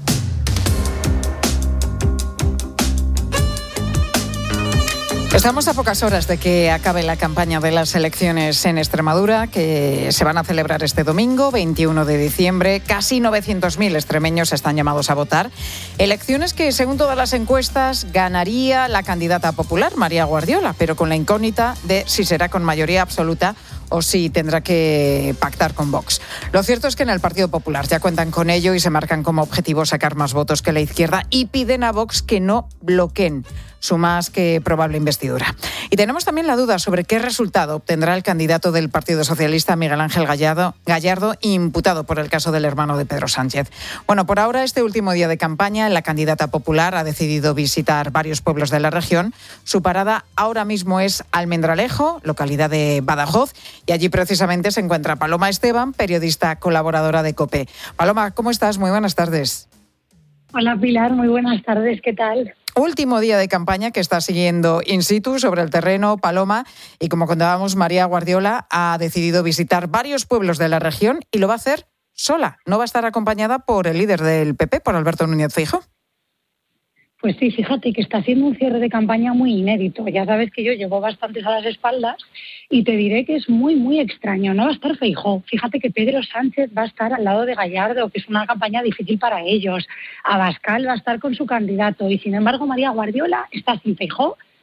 Estamos a pocas horas de que acabe la campaña de las elecciones en Extremadura, que se van a celebrar este domingo, veintiuno de diciembre. Casi novecientos mil extremeños están llamados a votar. Elecciones que, según todas las encuestas, ganaría la candidata popular, María Guardiola, pero con la incógnita de si será con mayoría absoluta o si tendrá que pactar con Vox. Lo cierto es que en el Partido Popular ya cuentan con ello y se marcan como objetivo sacar más votos que la izquierda y piden a Vox que no bloqueen su más que probable investidura. Y tenemos también la duda sobre qué resultado obtendrá el candidato del Partido Socialista, Miguel Ángel Gallardo, Gallardo, imputado por el caso del hermano de Pedro Sánchez. Bueno, por ahora, este último día de campaña, la candidata popular ha decidido visitar varios pueblos de la región. Su parada ahora mismo es Almendralejo, localidad de Badajoz, y allí precisamente se encuentra Paloma Esteban, periodista colaboradora de COPE. Paloma, ¿cómo estás? Muy buenas tardes. Hola Pilar, muy buenas tardes, ¿qué tal? Último día de campaña que está siguiendo in situ sobre el terreno, Paloma, y como contábamos, María Guardiola ha decidido visitar varios pueblos de la región y lo va a hacer sola, no va a estar acompañada por el líder del P P, por Alberto Núñez Feijóo. Pues sí, fíjate que está haciendo un cierre de campaña muy inédito. Ya sabes que yo llevo bastantes a las espaldas y te diré que es muy, muy extraño. No va a estar Feijóo. Fíjate que Pedro Sánchez va a estar al lado de Gallardo, que es una campaña difícil para ellos. Abascal va a estar con su candidato y, sin embargo, María Guardiola está sin Feijóo,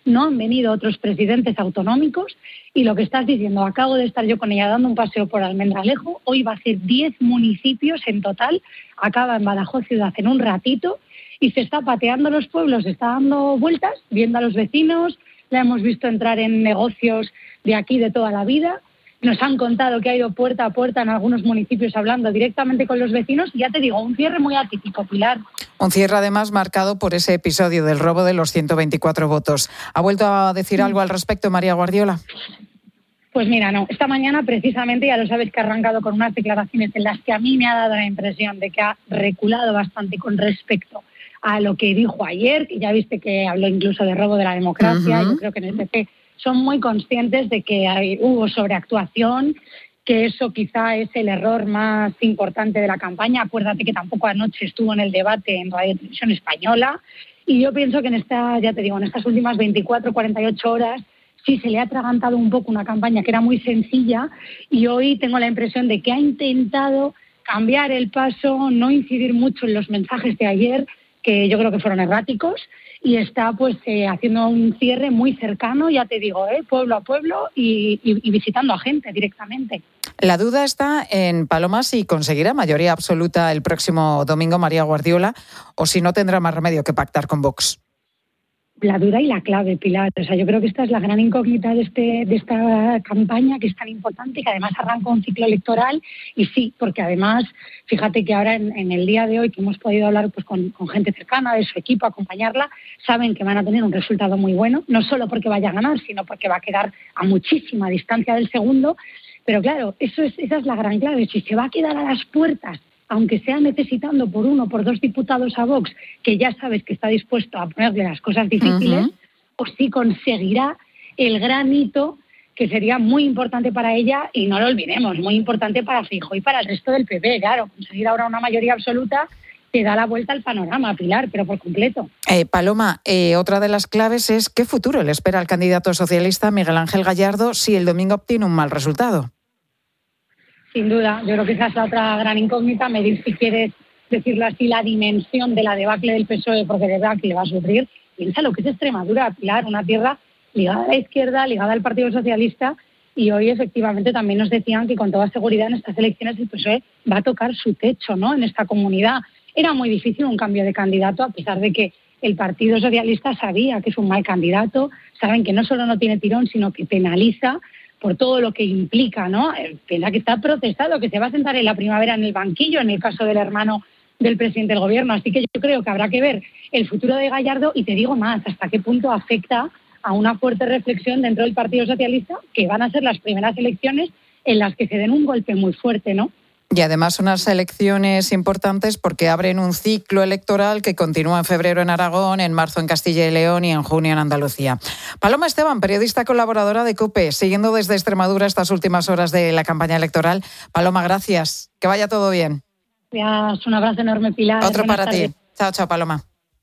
no han venido otros presidentes autonómicos y lo que estás diciendo, acabo de estar yo con ella dando un paseo por Almendralejo, hoy va a ser diez municipios en total, acaba en Badajoz ciudad en un ratito y se está pateando los pueblos, se está dando vueltas, viendo a los vecinos, la hemos visto entrar en negocios de aquí de toda la vida. Nos han contado que ha ido puerta a puerta en algunos municipios hablando directamente con los vecinos. Y ya te digo, un cierre muy atípico, Pilar. Un cierre además marcado por ese episodio del robo de los ciento veinticuatro votos. ¿Ha vuelto a decir algo al respecto María Guardiola? Pues mira, no. Esta mañana precisamente ya lo sabes que ha arrancado con unas declaraciones en las que a mí me ha dado la impresión de que ha reculado bastante con respecto a lo que dijo ayer, que ya viste que habló incluso de robo de la democracia. Uh-huh. Yo creo que en el P P son muy conscientes de que hay, hubo sobreactuación, que eso quizá es el error más importante de la campaña. Acuérdate que tampoco anoche estuvo en el debate en Radio Televisión Española. Y yo pienso que en esta, ya te digo, en estas últimas veinticuatro, cuarenta y ocho horas sí se le ha atragantado un poco una campaña que era muy sencilla y hoy tengo la impresión de que ha intentado cambiar el paso, no incidir mucho en los mensajes de ayer, que yo creo que fueron erráticos, y está pues eh, haciendo un cierre muy cercano, ya te digo, eh, pueblo a pueblo y, y, y visitando a gente directamente. La duda está en Paloma si conseguirá mayoría absoluta el próximo domingo María Guardiola o si no tendrá más remedio que pactar con Vox. La duda y la clave, Pilar. O sea, yo creo que esta es la gran incógnita de, este, de esta campaña, que es tan importante, que además arranca un ciclo electoral. Y sí, porque además, fíjate que ahora en, en el día de hoy que hemos podido hablar pues con, con gente cercana de su equipo, acompañarla, saben que van a tener un resultado muy bueno, no solo porque vaya a ganar, sino porque va a quedar a muchísima distancia del segundo. Pero claro, eso es, esa es la gran clave. Si se va a quedar a las puertas, aunque sea necesitando por uno, por dos diputados a Vox, que ya sabes que está dispuesto a ponerle las cosas difíciles, uh-huh. o si conseguirá el gran hito que sería muy importante para ella, y no lo olvidemos, muy importante para Feijóo y para el resto del P P. Claro, conseguir ahora una mayoría absoluta te da la vuelta al panorama, Pilar, pero por completo. Eh, Paloma, eh, otra de las claves es qué futuro le espera al candidato socialista Miguel Ángel Gallardo si el domingo obtiene un mal resultado. Sin duda, yo creo que esa es la otra gran incógnita, medir, si quieres decirlo así, la dimensión de la debacle del P S O E, porque de verdad que le va a sufrir. Piensa lo que es Extremadura, Pilar, una tierra ligada a la izquierda, ligada al Partido Socialista, y hoy efectivamente también nos decían que con toda seguridad en estas elecciones el P S O E va a tocar su techo, ¿no?, en esta comunidad. Era muy difícil un cambio de candidato, a pesar de que el Partido Socialista sabía que es un mal candidato, saben que no solo no tiene tirón, sino que penaliza por todo lo que implica, ¿no? Piensa que está protestado, que se va a sentar en la primavera en el banquillo, en el caso del hermano del presidente del gobierno. Así que yo creo que habrá que ver el futuro de Gallardo y te digo más, hasta qué punto afecta a una fuerte reflexión dentro del Partido Socialista, que van a ser las primeras elecciones en las que se den un golpe muy fuerte, ¿no? Y además unas elecciones importantes porque abren un ciclo electoral que continúa en febrero en Aragón, en marzo en Castilla y León y en junio en Andalucía. Paloma Esteban, periodista colaboradora de COPE, siguiendo desde Extremadura estas últimas horas de la campaña electoral. Paloma, gracias. Que vaya todo bien. Gracias, un abrazo enorme, Pilar. Otro Buenas para tardes. ti. Chao, chao, Paloma.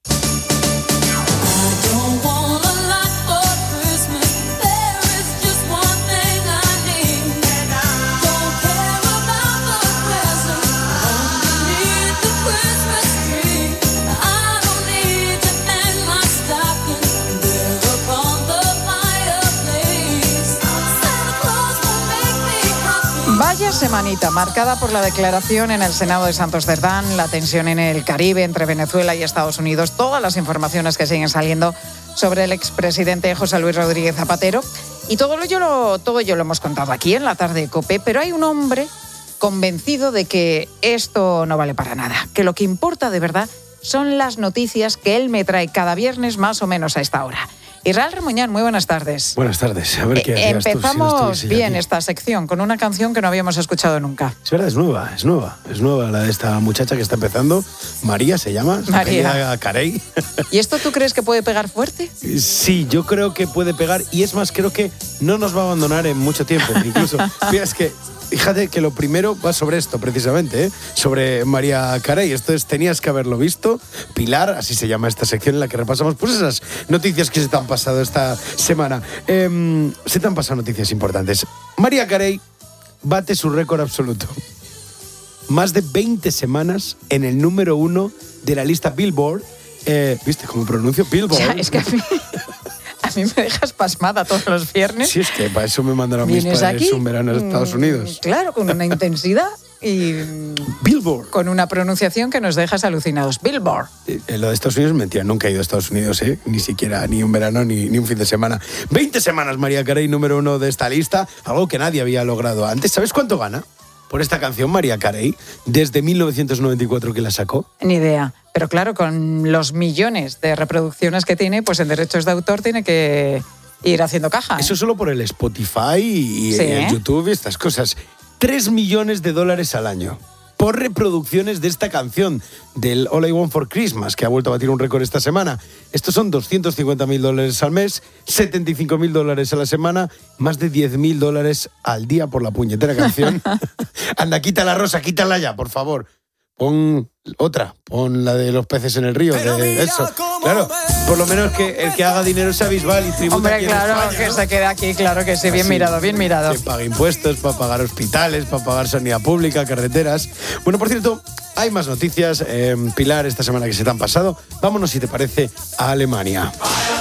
Vaya semanita marcada por la declaración en el Senado de Santos Cerdán, la tensión en el Caribe entre Venezuela y Estados Unidos, todas las informaciones que siguen saliendo sobre el expresidente José Luis Rodríguez Zapatero. Y todo ello lo, todo ello lo hemos contado aquí en la tarde de COPE, pero hay un hombre convencido de que esto no vale para nada, que lo que importa de verdad son las noticias que él me trae cada viernes más o menos a esta hora. Israel Remuñán, muy buenas tardes. Buenas tardes. A ver qué hacías tú, Empezamos si no bien aquí. esta sección con una canción que no habíamos escuchado nunca. Es verdad, es nueva, es nueva. Es nueva la de esta muchacha que está empezando. María se llama. María Carey. ¿Y esto tú crees que puede pegar fuerte? Sí, yo creo que puede pegar. Y es más, creo que no nos va a abandonar en mucho tiempo. Incluso, mira, es que fíjate que lo primero va sobre esto, precisamente, ¿eh? Sobre María Carey. Esto es Tenías que haberlo visto. Pilar, así se llama esta sección en la que repasamos pues esas noticias que se te han pasado esta semana. Eh, se te han pasado noticias importantes. María Carey bate su récord absoluto. Más de veinte semanas en el número uno de la lista Billboard. Eh, ¿Viste cómo pronuncio? Billboard. Ya, es que a mí, a mí me dejas pasmada todos los viernes. Sí, es que para eso me mandaron mis padres aquí, un verano a Estados Unidos. Claro, con una intensidad y Billboard. Con una pronunciación que nos dejas alucinados. Billboard. Eh, lo de Estados Unidos es mentira, nunca he ido a Estados Unidos, ¿eh? Ni siquiera, ni un verano, ni, ni un fin de semana. veinte semanas, Mariah Carey, número uno de esta lista, algo que nadie había logrado antes. ¿Sabes cuánto gana por esta canción, Mariah Carey, desde mil novecientos noventa y cuatro que la sacó? Ni idea. Pero claro, con los millones de reproducciones que tiene, pues en derechos de autor tiene que ir haciendo caja. ¿eh? Eso solo por el Spotify y sí, el ¿eh? YouTube y estas cosas. Tres millones de dólares al año por reproducciones de esta canción, del All I Want for Christmas, que ha vuelto a batir un récord esta semana. Estos son doscientos cincuenta mil dólares al mes, setenta y cinco mil dólares a la semana, más de diez mil dólares al día por la puñetera canción. Anda, quítala, Rosa, quítala ya, por favor. Pon otra, pon la de los peces en el río, de eso. Claro, por lo menos que el que haga dinero sea Bisbal y tributa. Hombre, aquí en claro, España, que ¿no? se quede aquí, claro que sí, bien Así, mirado, bien mirado. Que pague impuestos, para pagar hospitales, para pagar sanidad pública, carreteras. Bueno, por cierto, hay más noticias, eh, Pilar, esta semana que se te han pasado. Vámonos, si te parece, a Alemania.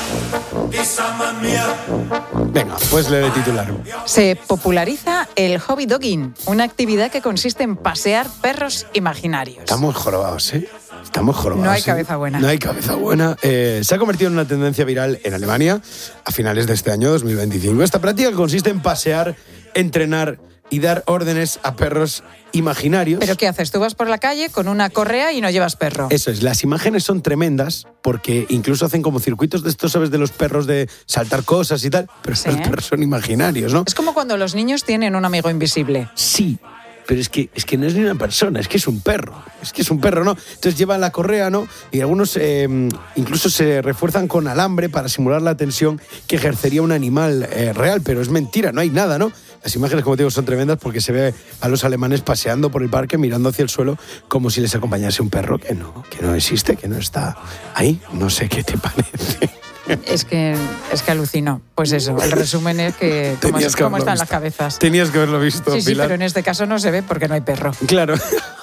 Venga, pues lee el titular. Se populariza el hobby dogging, una actividad que consiste en pasear perros imaginarios. Estamos jorobados, ¿eh? Estamos jorobados. No hay ¿eh? cabeza buena. No hay cabeza buena. Eh, se ha convertido en una tendencia viral en Alemania a finales de este año, dos mil veinticinco. Esta práctica consiste en pasear, entrenar y dar órdenes a perros imaginarios. ¿Pero qué haces? Tú vas por la calle con una correa y no llevas perro. Eso es, las imágenes son tremendas porque incluso hacen como circuitos de estos, ¿sabes? De los perros de saltar cosas y tal, pero Sí. los perros son imaginarios, ¿no? Es como cuando los niños tienen un amigo invisible. Sí, pero es que, es que no es ni una persona, es que es un perro. Es que es un perro, ¿no? Entonces llevan la correa, ¿no? Y algunos eh, incluso se refuerzan con alambre para simular la tensión que ejercería un animal eh, real, pero es mentira, no hay nada, ¿no? Las imágenes, como te digo, son tremendas porque se ve a los alemanes paseando por el parque, mirando hacia el suelo, como si les acompañase un perro que no, que no existe, que no está ahí. No sé qué te parece. Es que, es que alucino. Pues eso, el resumen es que cómo, Tenías que cómo haberlo están las visto. cabezas. Tenías que haberlo visto, Sí, sí, Pilar. pero en este caso no se ve porque no hay perro. Claro.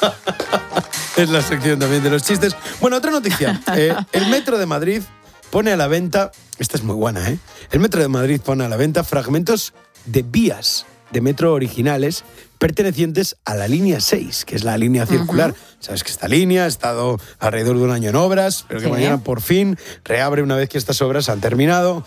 Es la sección también de los chistes. Bueno, otra noticia. Eh, el Metro de Madrid pone a la venta, esta es muy buena, ¿eh? El Metro de Madrid pone a la venta fragmentos de vías de metro originales pertenecientes a la línea seis, que es la línea circular. Uh-huh. Sabes que esta línea ha estado alrededor de un año en obras, pero que sí. mañana por fin reabre una vez que estas obras han terminado.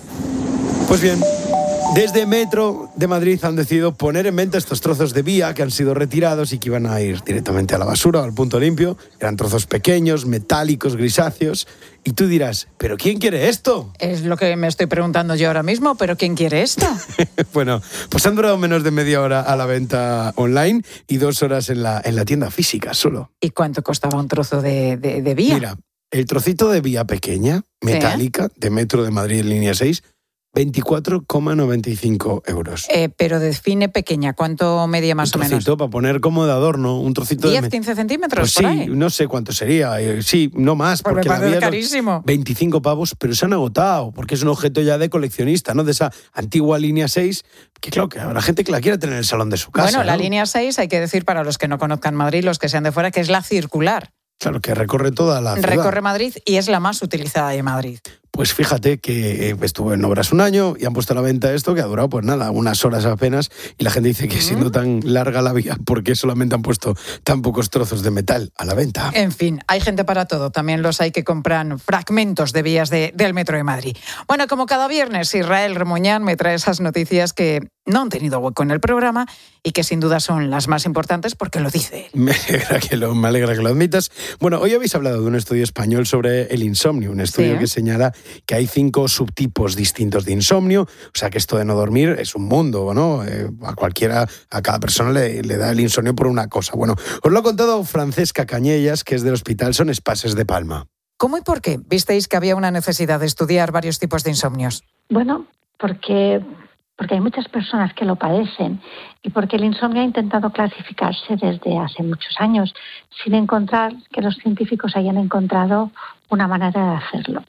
Pues bien, desde Metro de Madrid han decidido poner en venta estos trozos de vía que han sido retirados y que iban a ir directamente a la basura o al punto limpio. Eran trozos pequeños, metálicos, grisáceos. Y tú dirás, ¿pero quién quiere esto? Es lo que me estoy preguntando yo ahora mismo, ¿pero quién quiere esto? Bueno, pues han durado menos de media hora a la venta online y dos horas en la, en la tienda física solo. ¿Y cuánto costaba un trozo de, de, de vía? Mira, el trocito de vía pequeña, metálica, ¿sí? de Metro de Madrid línea seis, veinticuatro coma noventa y cinco euros. Eh, pero define pequeña, ¿cuánto media más un o menos? Un trocito para poner como de adorno, un trocito ¿diez, de... quince centímetros Pues por sí, ahí? no sé cuánto sería. Eh, sí, no más. Pues porque me la parece vía carísimo. veinticinco pavos, pero se han agotado, porque es un objeto ya de coleccionista, ¿no? De esa antigua línea seis, que claro, que habrá gente que la quiera tener en el salón de su casa. Bueno, ¿no? la línea seis, hay que decir para los que no conozcan Madrid, los que sean de fuera, que es la circular. Claro, que recorre toda la ciudad. Recorre Madrid y es la más utilizada de Madrid. Pues fíjate que estuvo en obras un año y han puesto a la venta esto que ha durado, pues nada, unas horas apenas. Y la gente dice que siendo tan larga la vía, ¿por qué solamente han puesto tan pocos trozos de metal a la venta? En fin, hay gente para todo. También los hay que compran fragmentos de vías de, del Metro de Madrid. Bueno, como cada viernes, Israel Remuñán me trae esas noticias que no han tenido hueco en el programa y que sin duda son las más importantes porque lo dice él. Me alegra que lo, me alegra que lo admitas. Bueno, hoy habéis hablado de un estudio español sobre el insomnio, un estudio sí. que señala que hay cinco subtipos distintos de insomnio, o sea que esto de no dormir es un mundo, ¿no? Eh, a cualquiera, a cada persona le, le da el insomnio por una cosa. Bueno, os lo ha contado Francesca Cañellas, que es del Hospital Son Espases de Palma. ¿Cómo y por qué visteis que había una necesidad de estudiar varios tipos de insomnios? Bueno, porque... porque hay muchas personas que lo padecen y porque el insomnio ha intentado clasificarse desde hace muchos años sin encontrar que los científicos hayan encontrado una manera de hacerlo.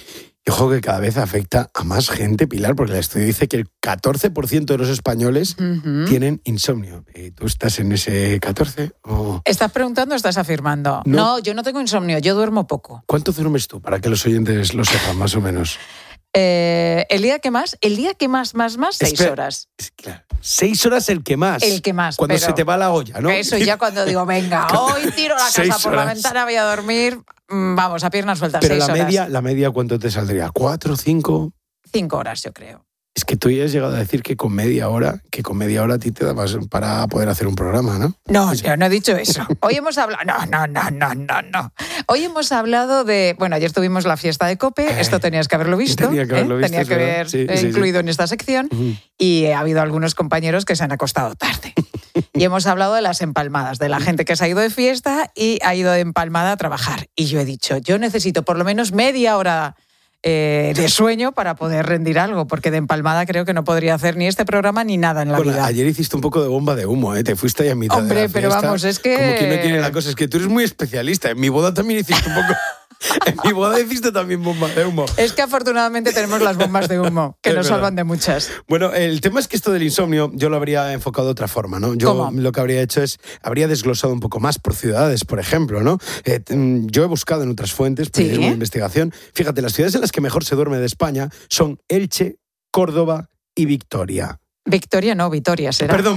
Y ojo que cada vez afecta a más gente, Pilar, porque el estudio dice que el catorce por ciento de los españoles uh-huh. tienen insomnio. ¿Y tú estás en ese catorce? ¿O... ¿Estás preguntando o estás afirmando? No. no, yo no tengo insomnio, yo duermo poco. ¿Cuánto duermes tú, para que los oyentes lo sepan más o menos? Eh, ¿El día que más? El día que más, más, más, seis Espera, horas. Claro. Seis horas el que más. El que más. Cuando pero se te va la olla, ¿no? Eso ya cuando digo, venga, hoy tiro la casa por la ventana, voy a dormir, vamos, a piernas sueltas, Pero seis la horas. media, la media, ¿cuánto te saldría? ¿Cuatro, cinco? Cinco horas, yo creo. Es que tú ya has llegado a decir que con media hora, que con media hora a ti te dabas para poder hacer un programa, ¿no? No, yo no he dicho eso. Hoy hemos hablado... No, no, no, no, no, no. Hoy hemos hablado de... Bueno, ayer tuvimos la fiesta de COPE, eh, esto tenías que haberlo visto. Tenía que haberlo ¿eh? visto, Tenía que haber sí, eh, sí, incluido sí. en esta sección. Uh-huh. Y ha habido algunos compañeros que se han acostado tarde. Y hemos hablado de las empalmadas, de la gente que se ha ido de fiesta y ha ido de empalmada a trabajar. Y yo he dicho, yo necesito por lo menos media hora... Eh, de sueño para poder rendir algo, porque de empalmada creo que no podría hacer ni este programa ni nada en la bueno, vida. Ayer hiciste un poco de bomba de humo, ¿eh? Te fuiste ahí a mitad Hombre, de la pero fiesta, vamos, es que... Como que no quiere la cosa, es que tú eres muy especialista. En mi boda también hiciste un poco... En mi boda hiciste también bomba de humo. Es que afortunadamente tenemos las bombas de humo, que es nos verdad. Salvan de muchas. Bueno, el tema es que esto del insomnio yo lo habría enfocado de otra forma, ¿no? Yo ¿Cómo? Lo que habría hecho es, habría desglosado un poco más por ciudades, por ejemplo, ¿no? Eh, yo he buscado en otras fuentes, ¿Sí? una investigación. Fíjate, las ciudades en las que mejor se duerme de España son Elche, Córdoba y Victoria. Victoria no, Vitoria será. Perdón.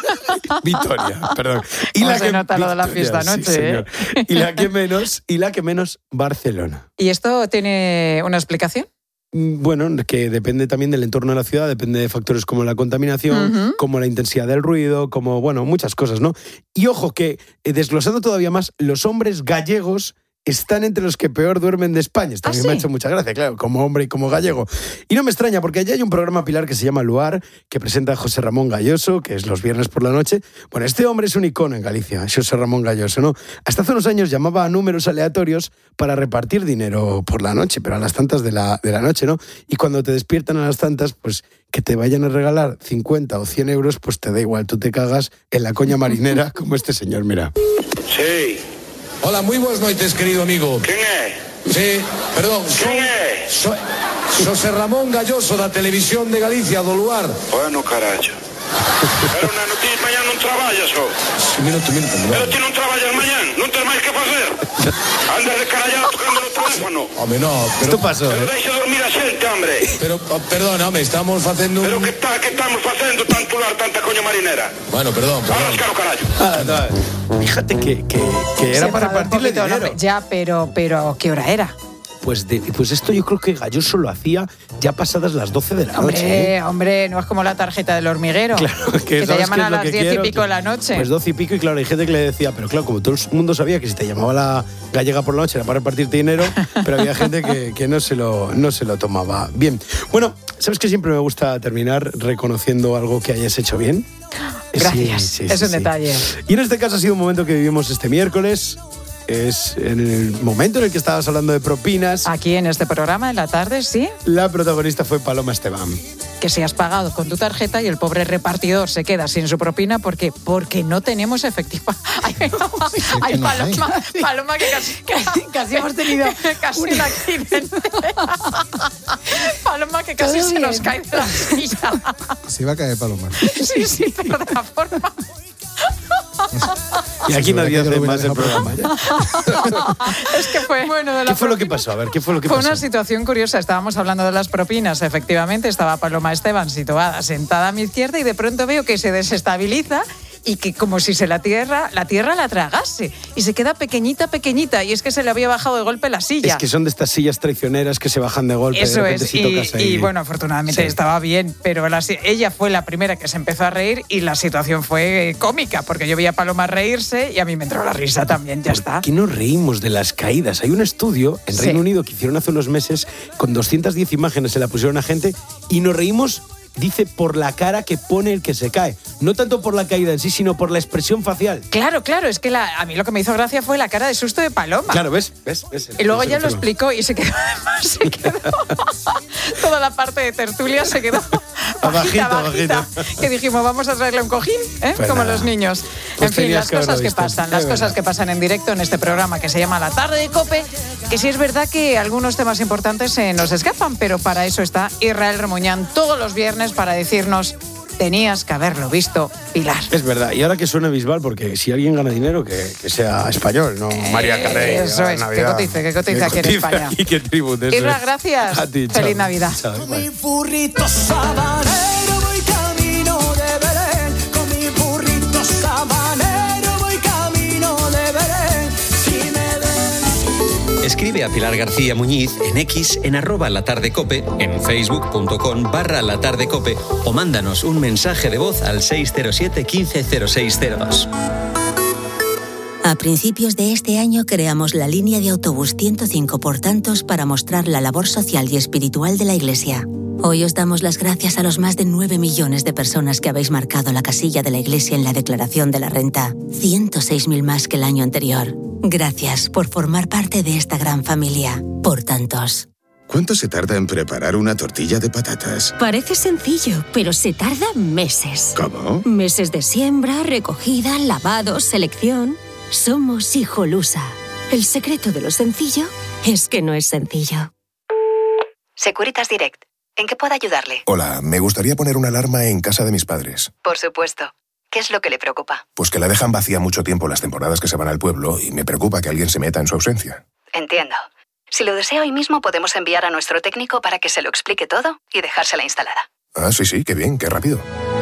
Vitoria, perdón. Y la se que, nota lo de la fiesta anoche, sí, ¿eh? Y la que menos, y la que menos, Barcelona. ¿Y esto tiene una explicación? Bueno, que depende también del entorno de la ciudad, depende de factores como la contaminación, uh-huh. como la intensidad del ruido, como, bueno, muchas cosas, ¿no? Y ojo que, eh, desglosando todavía más, los hombres gallegos están entre los que peor duermen de España. Esto ¿Ah, a mí sí? me ha hecho mucha gracia, claro, como hombre y como gallego. Y no me extraña, porque allá hay un programa pilar que se llama Luar, que presenta a José Ramón Galloso, que es los viernes por la noche. Bueno, este hombre es un icono en Galicia, José Ramón Galloso, ¿no? Hasta hace unos años llamaba a números aleatorios para repartir dinero por la noche, pero a las tantas de la, de la noche, ¿no? Y cuando te despiertan a las tantas, pues que te vayan a regalar cincuenta o cien euros, pues te da igual, tú te cagas en la coña marinera como este señor, mira. Sí. Hola, muy buenas noches, querido amigo. ¿Quién es? Sí, perdón. ¿Quién es? So, José Ramón Galloso, da Televisión de Galicia, do Luar. Bueno, carajo. Pero na noticia mañana non traballas, o? Un minuto, un minuto. Pero ti non traballas mañana, non tens máis que facer. Andas de carallado tocando no teléfono. Home, no, pero... Esto pasó, Pero ¿eh? deixa dormir a xente, hombre. Pero, oh, perdón, home, estamos facendo... Pero que, ta, que estamos facendo tanto lar, tanta coña marinera? Bueno, perdón, perdón. Ahora caro carallo. Ah, no. Fíjate que, que, que era Se para enfadó un repartirle poquito, dinero. ¿no? Ya, pero, pero ¿qué hora era? Pues, de, pues esto yo creo que Galloso lo hacía ya pasadas las doce de la Hombre, noche. ¿eh? hombre, no es como la tarjeta del hormiguero. Claro, que, que te ¿sabes llaman qué es a lo las que diez quiero? y pico de la noche. Pues doce y pico, y claro, hay gente que le decía, pero claro, como todo el mundo sabía que si te llamaba la gallega por la noche era para repartirte dinero, pero había gente que, que no, se lo, no se lo tomaba bien. Bueno, ¿sabes que siempre me gusta terminar reconociendo algo que hayas hecho bien? Gracias, Sí, sí, es sí, un sí. detalle. Y en este caso ha sido un momento que vivimos este miércoles. Es en el momento en el que estabas hablando de propinas. Aquí en este programa, en la tarde, sí. La protagonista fue Paloma Esteban. Que si has pagado con tu tarjeta y el pobre repartidor se queda sin su propina porque, porque no tenemos efectivo. Ay, ay, Paloma, Paloma, que casi, casi, casi hemos tenido casi un accidente. Paloma, que casi se nos cae de la silla. Se iba a caer Paloma. Sí, sí, pero de la forma... Y aquí nadie hace más el programa. ¿Ya? Es que fue... Bueno, de la ¿Qué fue propina. lo que pasó? A ver, ¿qué fue lo que Fue pasó? una situación curiosa. Estábamos hablando de las propinas. Efectivamente, estaba Paloma Esteban situada, sentada a mi izquierda, y de pronto veo que se desestabiliza y que como si se la tierra, la tierra la tragase. Y se queda pequeñita, pequeñita. Y es que se le había bajado de golpe la silla. Es que son de estas sillas traicioneras que se bajan de golpe. Eso de repente, es, si y, tocas ahí. y bueno, afortunadamente Sí. estaba bien, pero la, ella fue la primera que se empezó a reír y la situación fue cómica, porque yo vi a Paloma reírse y a mí me entró la risa también, ya está. Aquí nos reímos de las caídas. Hay un estudio en Sí. Reino Unido que hicieron hace unos meses con doscientas diez imágenes, se la pusieron a gente y nos reímos, dice, por la cara que pone el que se cae. No tanto por la caída en sí, sino por la expresión facial. Claro, claro, es que la, a mí lo que me hizo gracia fue la cara de susto de Paloma. Claro, ¿ves? ¿Ves? ¿Ves? Y luego Se ya lo confirma. explicó y se quedó, se quedó toda la parte de tertulia se quedó bajita, Abajito, bajita, que dijimos, vamos a traerle un cojín, ¿eh? Pues como nada. los niños. Pues en fin, tenías las que haberlo cosas que visto. pasan, las Es cosas verdad. que pasan en directo en este programa que se llama La Tarde de COPE, que sí es verdad que algunos temas importantes se nos escapan, pero para eso está Israel Remuñán todos los viernes para decirnos tenías que haberlo visto, Pilar. Es verdad, y ahora que suena Bisbal, porque si alguien gana dinero, que, que sea español, no María Carey. Eso es, que cotice, que cotice aquí en España. Y que tribute. Isra, gracias. A ti, Feliz Navidad. Chao, Con mi burrito sabanero voy camino de Belén. Con mi burrito sabanero voy camino de Belén. Si me ven. Escribe a Pilar García Muñiz en X, en arroba latardecope, en facebook.com barra latardecope o mándanos un mensaje de voz al seis cero siete, quince cero seis cero dos. A principios de este año creamos la línea de autobús ciento cinco por tantos para mostrar la labor social y espiritual de la Iglesia. Hoy os damos las gracias a los más de nueve millones de personas que habéis marcado la casilla de la Iglesia en la declaración de la renta, ciento seis mil más que el año anterior. Gracias por formar parte de esta gran familia. Por tantos. ¿Cuánto se tarda en preparar una tortilla de patatas? Parece sencillo, pero se tarda meses. ¿Cómo? Meses de siembra, recogida, lavado, selección. Somos Hijolusa. El secreto de lo sencillo es que no es sencillo. Securitas Direct. ¿En qué puedo ayudarle? Hola, me gustaría poner una alarma en casa de mis padres. Por supuesto. ¿Qué es lo que le preocupa? Pues que la dejan vacía mucho tiempo las temporadas que se van al pueblo y me preocupa que alguien se meta en su ausencia. Entiendo. Si lo desea hoy mismo podemos enviar a nuestro técnico para que se lo explique todo y dejársela instalada. Ah, sí, sí, qué bien, qué rápido.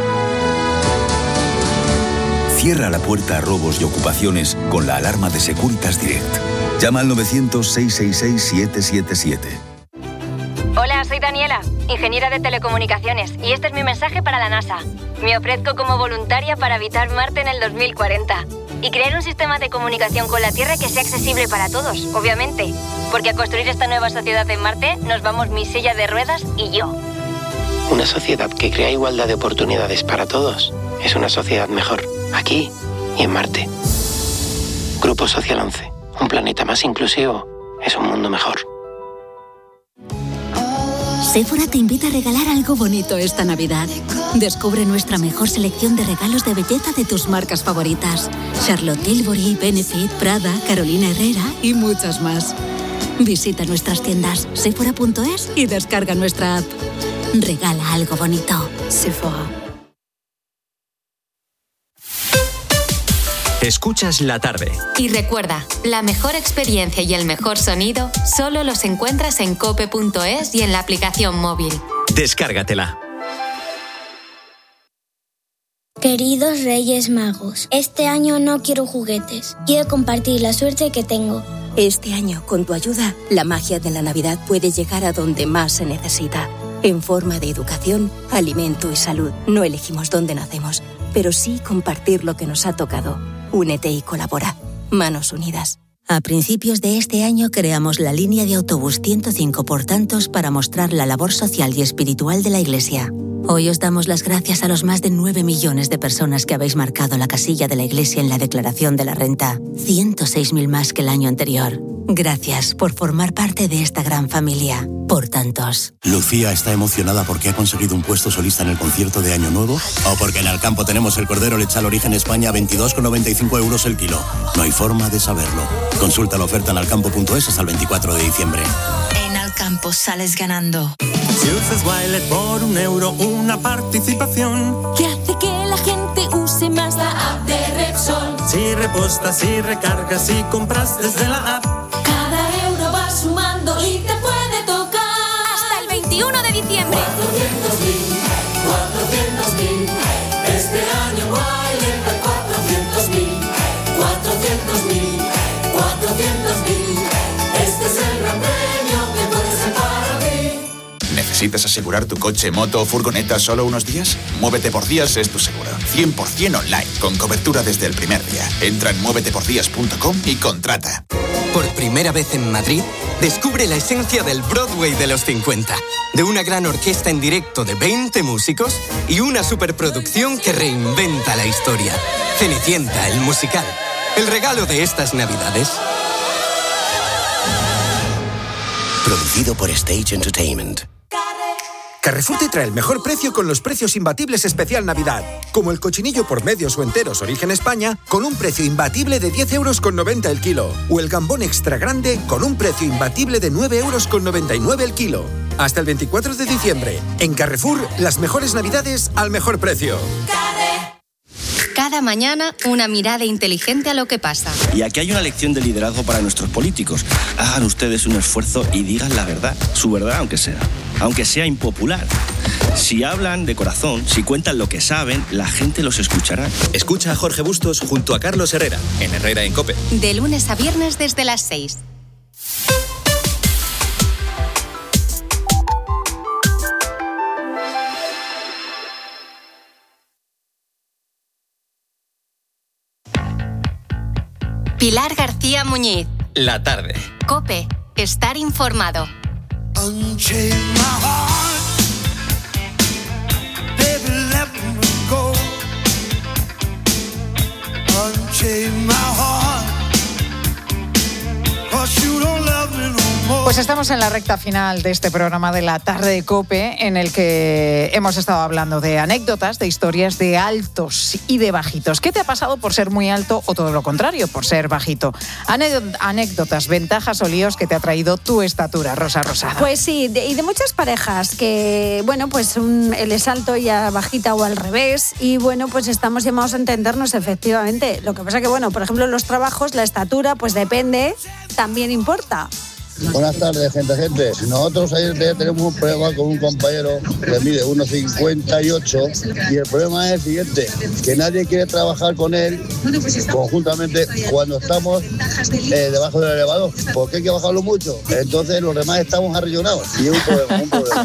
Cierra la puerta a robos y ocupaciones con la alarma de Securitas Direct. Llama al novecientos, seiscientos sesenta y seis, siete siete siete. Hola, soy Daniela, ingeniera de telecomunicaciones, y este es mi mensaje para la NASA. Me ofrezco como voluntaria para habitar Marte en el dos mil cuarenta y crear un sistema de comunicación con la Tierra que sea accesible para todos, obviamente, porque a construir esta nueva sociedad en Marte nos vamos mi silla de ruedas y yo. Una sociedad que crea igualdad de oportunidades para todos es una sociedad mejor, aquí y en Marte. Grupo Social once, un planeta más inclusivo es un mundo mejor. Sephora te invita a regalar algo bonito esta Navidad. Descubre nuestra mejor selección de regalos de belleza de tus marcas favoritas. Charlotte Tilbury, Benefit, Prada, Carolina Herrera y muchas más. Visita nuestras tiendas sephora punto es y descarga nuestra app. Regala algo bonito. Sephora. Escuchas la tarde. Y recuerda, la mejor experiencia y el mejor sonido solo los encuentras en cope punto es y en la aplicación móvil. Descárgatela. Queridos Reyes Magos, este año no quiero juguetes. Quiero compartir la suerte que tengo. Este año, con tu ayuda, la magia de la Navidad puede llegar a donde más se necesita. En forma de educación, alimento y salud. No elegimos dónde nacemos, pero sí compartir lo que nos ha tocado. Únete y colabora. Manos unidas. A principios de este año creamos la línea de autobús ciento cinco por tantos para mostrar la labor social y espiritual de la Iglesia. Hoy os damos las gracias a los más de nueve millones de personas que habéis marcado la casilla de la Iglesia en la declaración de la renta, ciento seis mil más que el año anterior. Gracias por formar parte de esta gran familia. Por tantos. Lucía está emocionada porque ha conseguido un puesto solista en el concierto de Año Nuevo o porque en Alcampo tenemos el cordero lechal origen España a veintidós con noventa y cinco euros el kilo. No hay forma de saberlo. Consulta la oferta en alcampo punto es hasta el veinticuatro de diciembre. En Alcampo sales ganando. Si usas Wilet por un euro, una participación que hace que la gente use más la app de Repsol. Si repostas, si recargas, si compras desde la app, cada euro va sumando y te puede tocar hasta el veintiuno de diciembre. cuatrocientos mil, cuatrocientos mil, este año Wilet da cuatrocientos mil, cuatrocientos mil, cuatrocientos mil, este es el gran premio que puede ser para ti. ¿Necesitas asegurar tu coche, moto o furgoneta solo unos días? Muévete por Días es tu seguro. cien por ciento online, con cobertura desde el primer día. Entra en muévete por días punto com y contrata. Por primera vez en Madrid, descubre la esencia del Broadway de los cincuenta. De una gran orquesta en directo de veinte músicos y una superproducción que reinventa la historia. Cenicienta, el musical. El regalo de estas Navidades. Producido por Stage Entertainment. Carrefour te trae el mejor precio con los precios imbatibles especial Navidad. Como el cochinillo por medios o enteros origen España, con un precio imbatible de diez euros con noventa el kilo. O el gambón extra grande con un precio imbatible de nueve euros con noventa y nueve el kilo. Hasta el veinticuatro de diciembre. En Carrefour, las mejores navidades al mejor precio. Cada mañana, una mirada inteligente a lo que pasa. Y aquí hay una lección de liderazgo para nuestros políticos. Hagan ustedes un esfuerzo y digan la verdad. Su verdad, aunque sea. Aunque sea impopular. Si hablan de corazón, si cuentan lo que saben, la gente los escuchará. Escucha a Jorge Bustos junto a Carlos Herrera, en Herrera en COPE. De lunes a viernes desde las seis. Pilar García Muñiz. La tarde. COPE. Estar informado. Unchain my heart, baby, let me go. Unchain my heart, 'cause you don't love me no more. Pues estamos en la recta final de este programa de la tarde de COPE, en el que hemos estado hablando de anécdotas, de historias de altos y de bajitos. ¿Qué te ha pasado por ser muy alto o todo lo contrario, por ser bajito? Anécdotas, ventajas o líos que te ha traído tu estatura, Rosa Rosada. Pues sí, de, y de muchas parejas que, bueno, pues un, él es alto y ella bajita o al revés, y bueno, pues estamos llamados a entendernos efectivamente. Lo que pasa que, bueno, por ejemplo, en los trabajos la estatura, pues depende, también importa. Buenas tardes, gente, gente. Nosotros ayer tenemos un problema con un compañero que mide uno cincuenta y ocho y el problema es el siguiente, que nadie quiere trabajar con él conjuntamente cuando estamos eh, debajo del elevador, porque hay que bajarlo mucho. Entonces los demás estamos arrillonados y es un problema, un problema.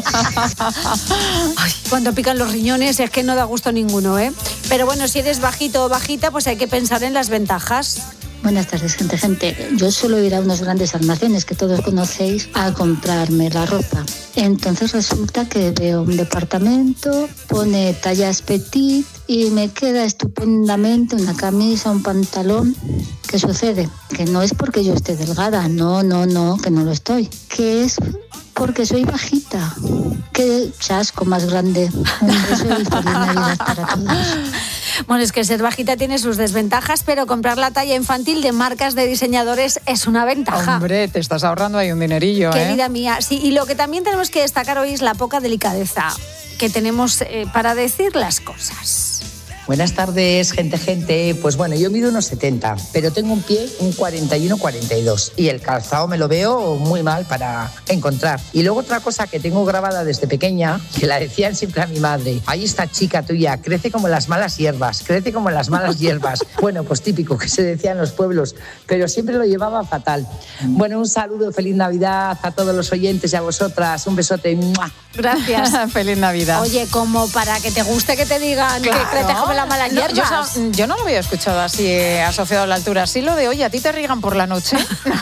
Ay, cuando pican los riñones es que no da gusto ninguno, ¿eh? Pero bueno, si eres bajito o bajita, pues hay que pensar en las ventajas. Buenas tardes, gente, gente. Yo suelo ir a unos grandes almacenes que todos conocéis a comprarme la ropa. Entonces resulta que veo un departamento, pone tallas petit y me queda estupendamente una camisa, un pantalón. ¿Qué sucede? Que no es porque yo esté delgada, no, no, no, que no lo estoy. Que es porque soy bajita. Qué chasco más grande. Un beso y feliz Navidad para todos. Bueno, es que ser bajita tiene sus desventajas, pero comprar la talla infantil de marcas de diseñadores es una ventaja. Hombre, te estás ahorrando ahí un dinerillo, ¿eh? Querida mía, sí, y lo que también tenemos que destacar hoy es la poca delicadeza que tenemos eh, para decir las cosas. Buenas tardes, gente, gente. Pues bueno, yo mido unos setenta, pero tengo un pie un cuarenta y uno cuarenta y dos y el calzado me lo veo muy mal para encontrar. Y luego otra cosa que tengo grabada desde pequeña, que la decían siempre a mi madre: ay, esta chica tuya crece como las malas hierbas, crece como las malas hierbas. Bueno, pues típico que se decía en los pueblos, pero siempre lo llevaba fatal. Bueno, un saludo, feliz Navidad a todos los oyentes y a vosotras. Un besote. ¡Mua! Gracias. Feliz Navidad. Oye, como para que te guste que te digan claro. que crece como las malas hierbas. No, yo, yo no lo había escuchado así eh, asociado a la altura. Sí lo de, oye, ¿a ti te riegan por la noche?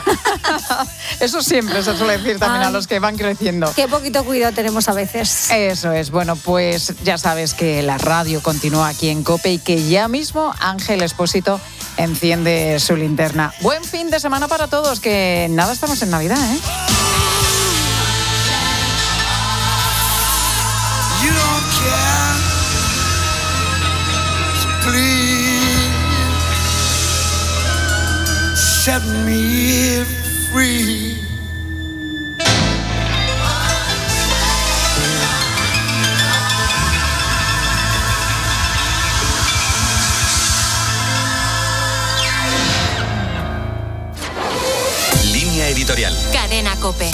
Eso siempre se suele decir también Ay, a los que van creciendo. Qué poquito cuidado tenemos a veces. Eso es. Bueno, pues ya sabes que la radio continúa aquí en COPE y que ya mismo Ángel Expósito enciende su linterna. Buen fin de semana para todos, que nada, estamos en Navidad, ¿eh? You don't care, so please set me free. Línea editorial. Cadena COPE.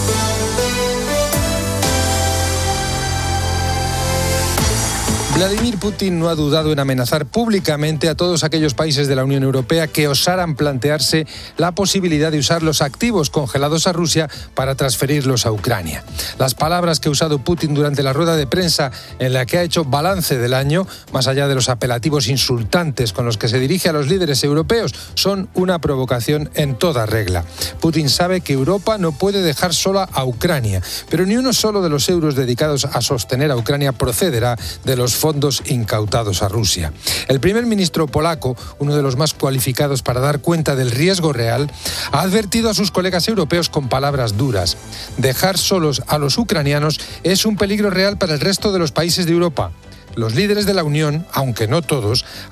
Vladimir Putin no ha dudado en amenazar públicamente a todos aquellos países de la Unión Europea que osaran plantearse la posibilidad de usar los activos congelados a Rusia para transferirlos a Ucrania. Las palabras que ha usado Putin durante la rueda de prensa en la que ha hecho balance del año, más allá de los apelativos insultantes con los que se dirige a los líderes europeos, son una provocación en toda regla. Putin sabe que Europa no puede dejar sola a Ucrania, pero ni uno solo de los euros dedicados a sostener a Ucrania procederá de los fondos fondos incautados a Rusia. El primer ministro polaco, uno de los más cualificados para dar cuenta del riesgo real, ha advertido a sus colegas europeos con palabras duras. Dejar solos a los ucranianos es un peligro real para el resto de los países de Europa. Los líderes de la Unión, aunque no todos,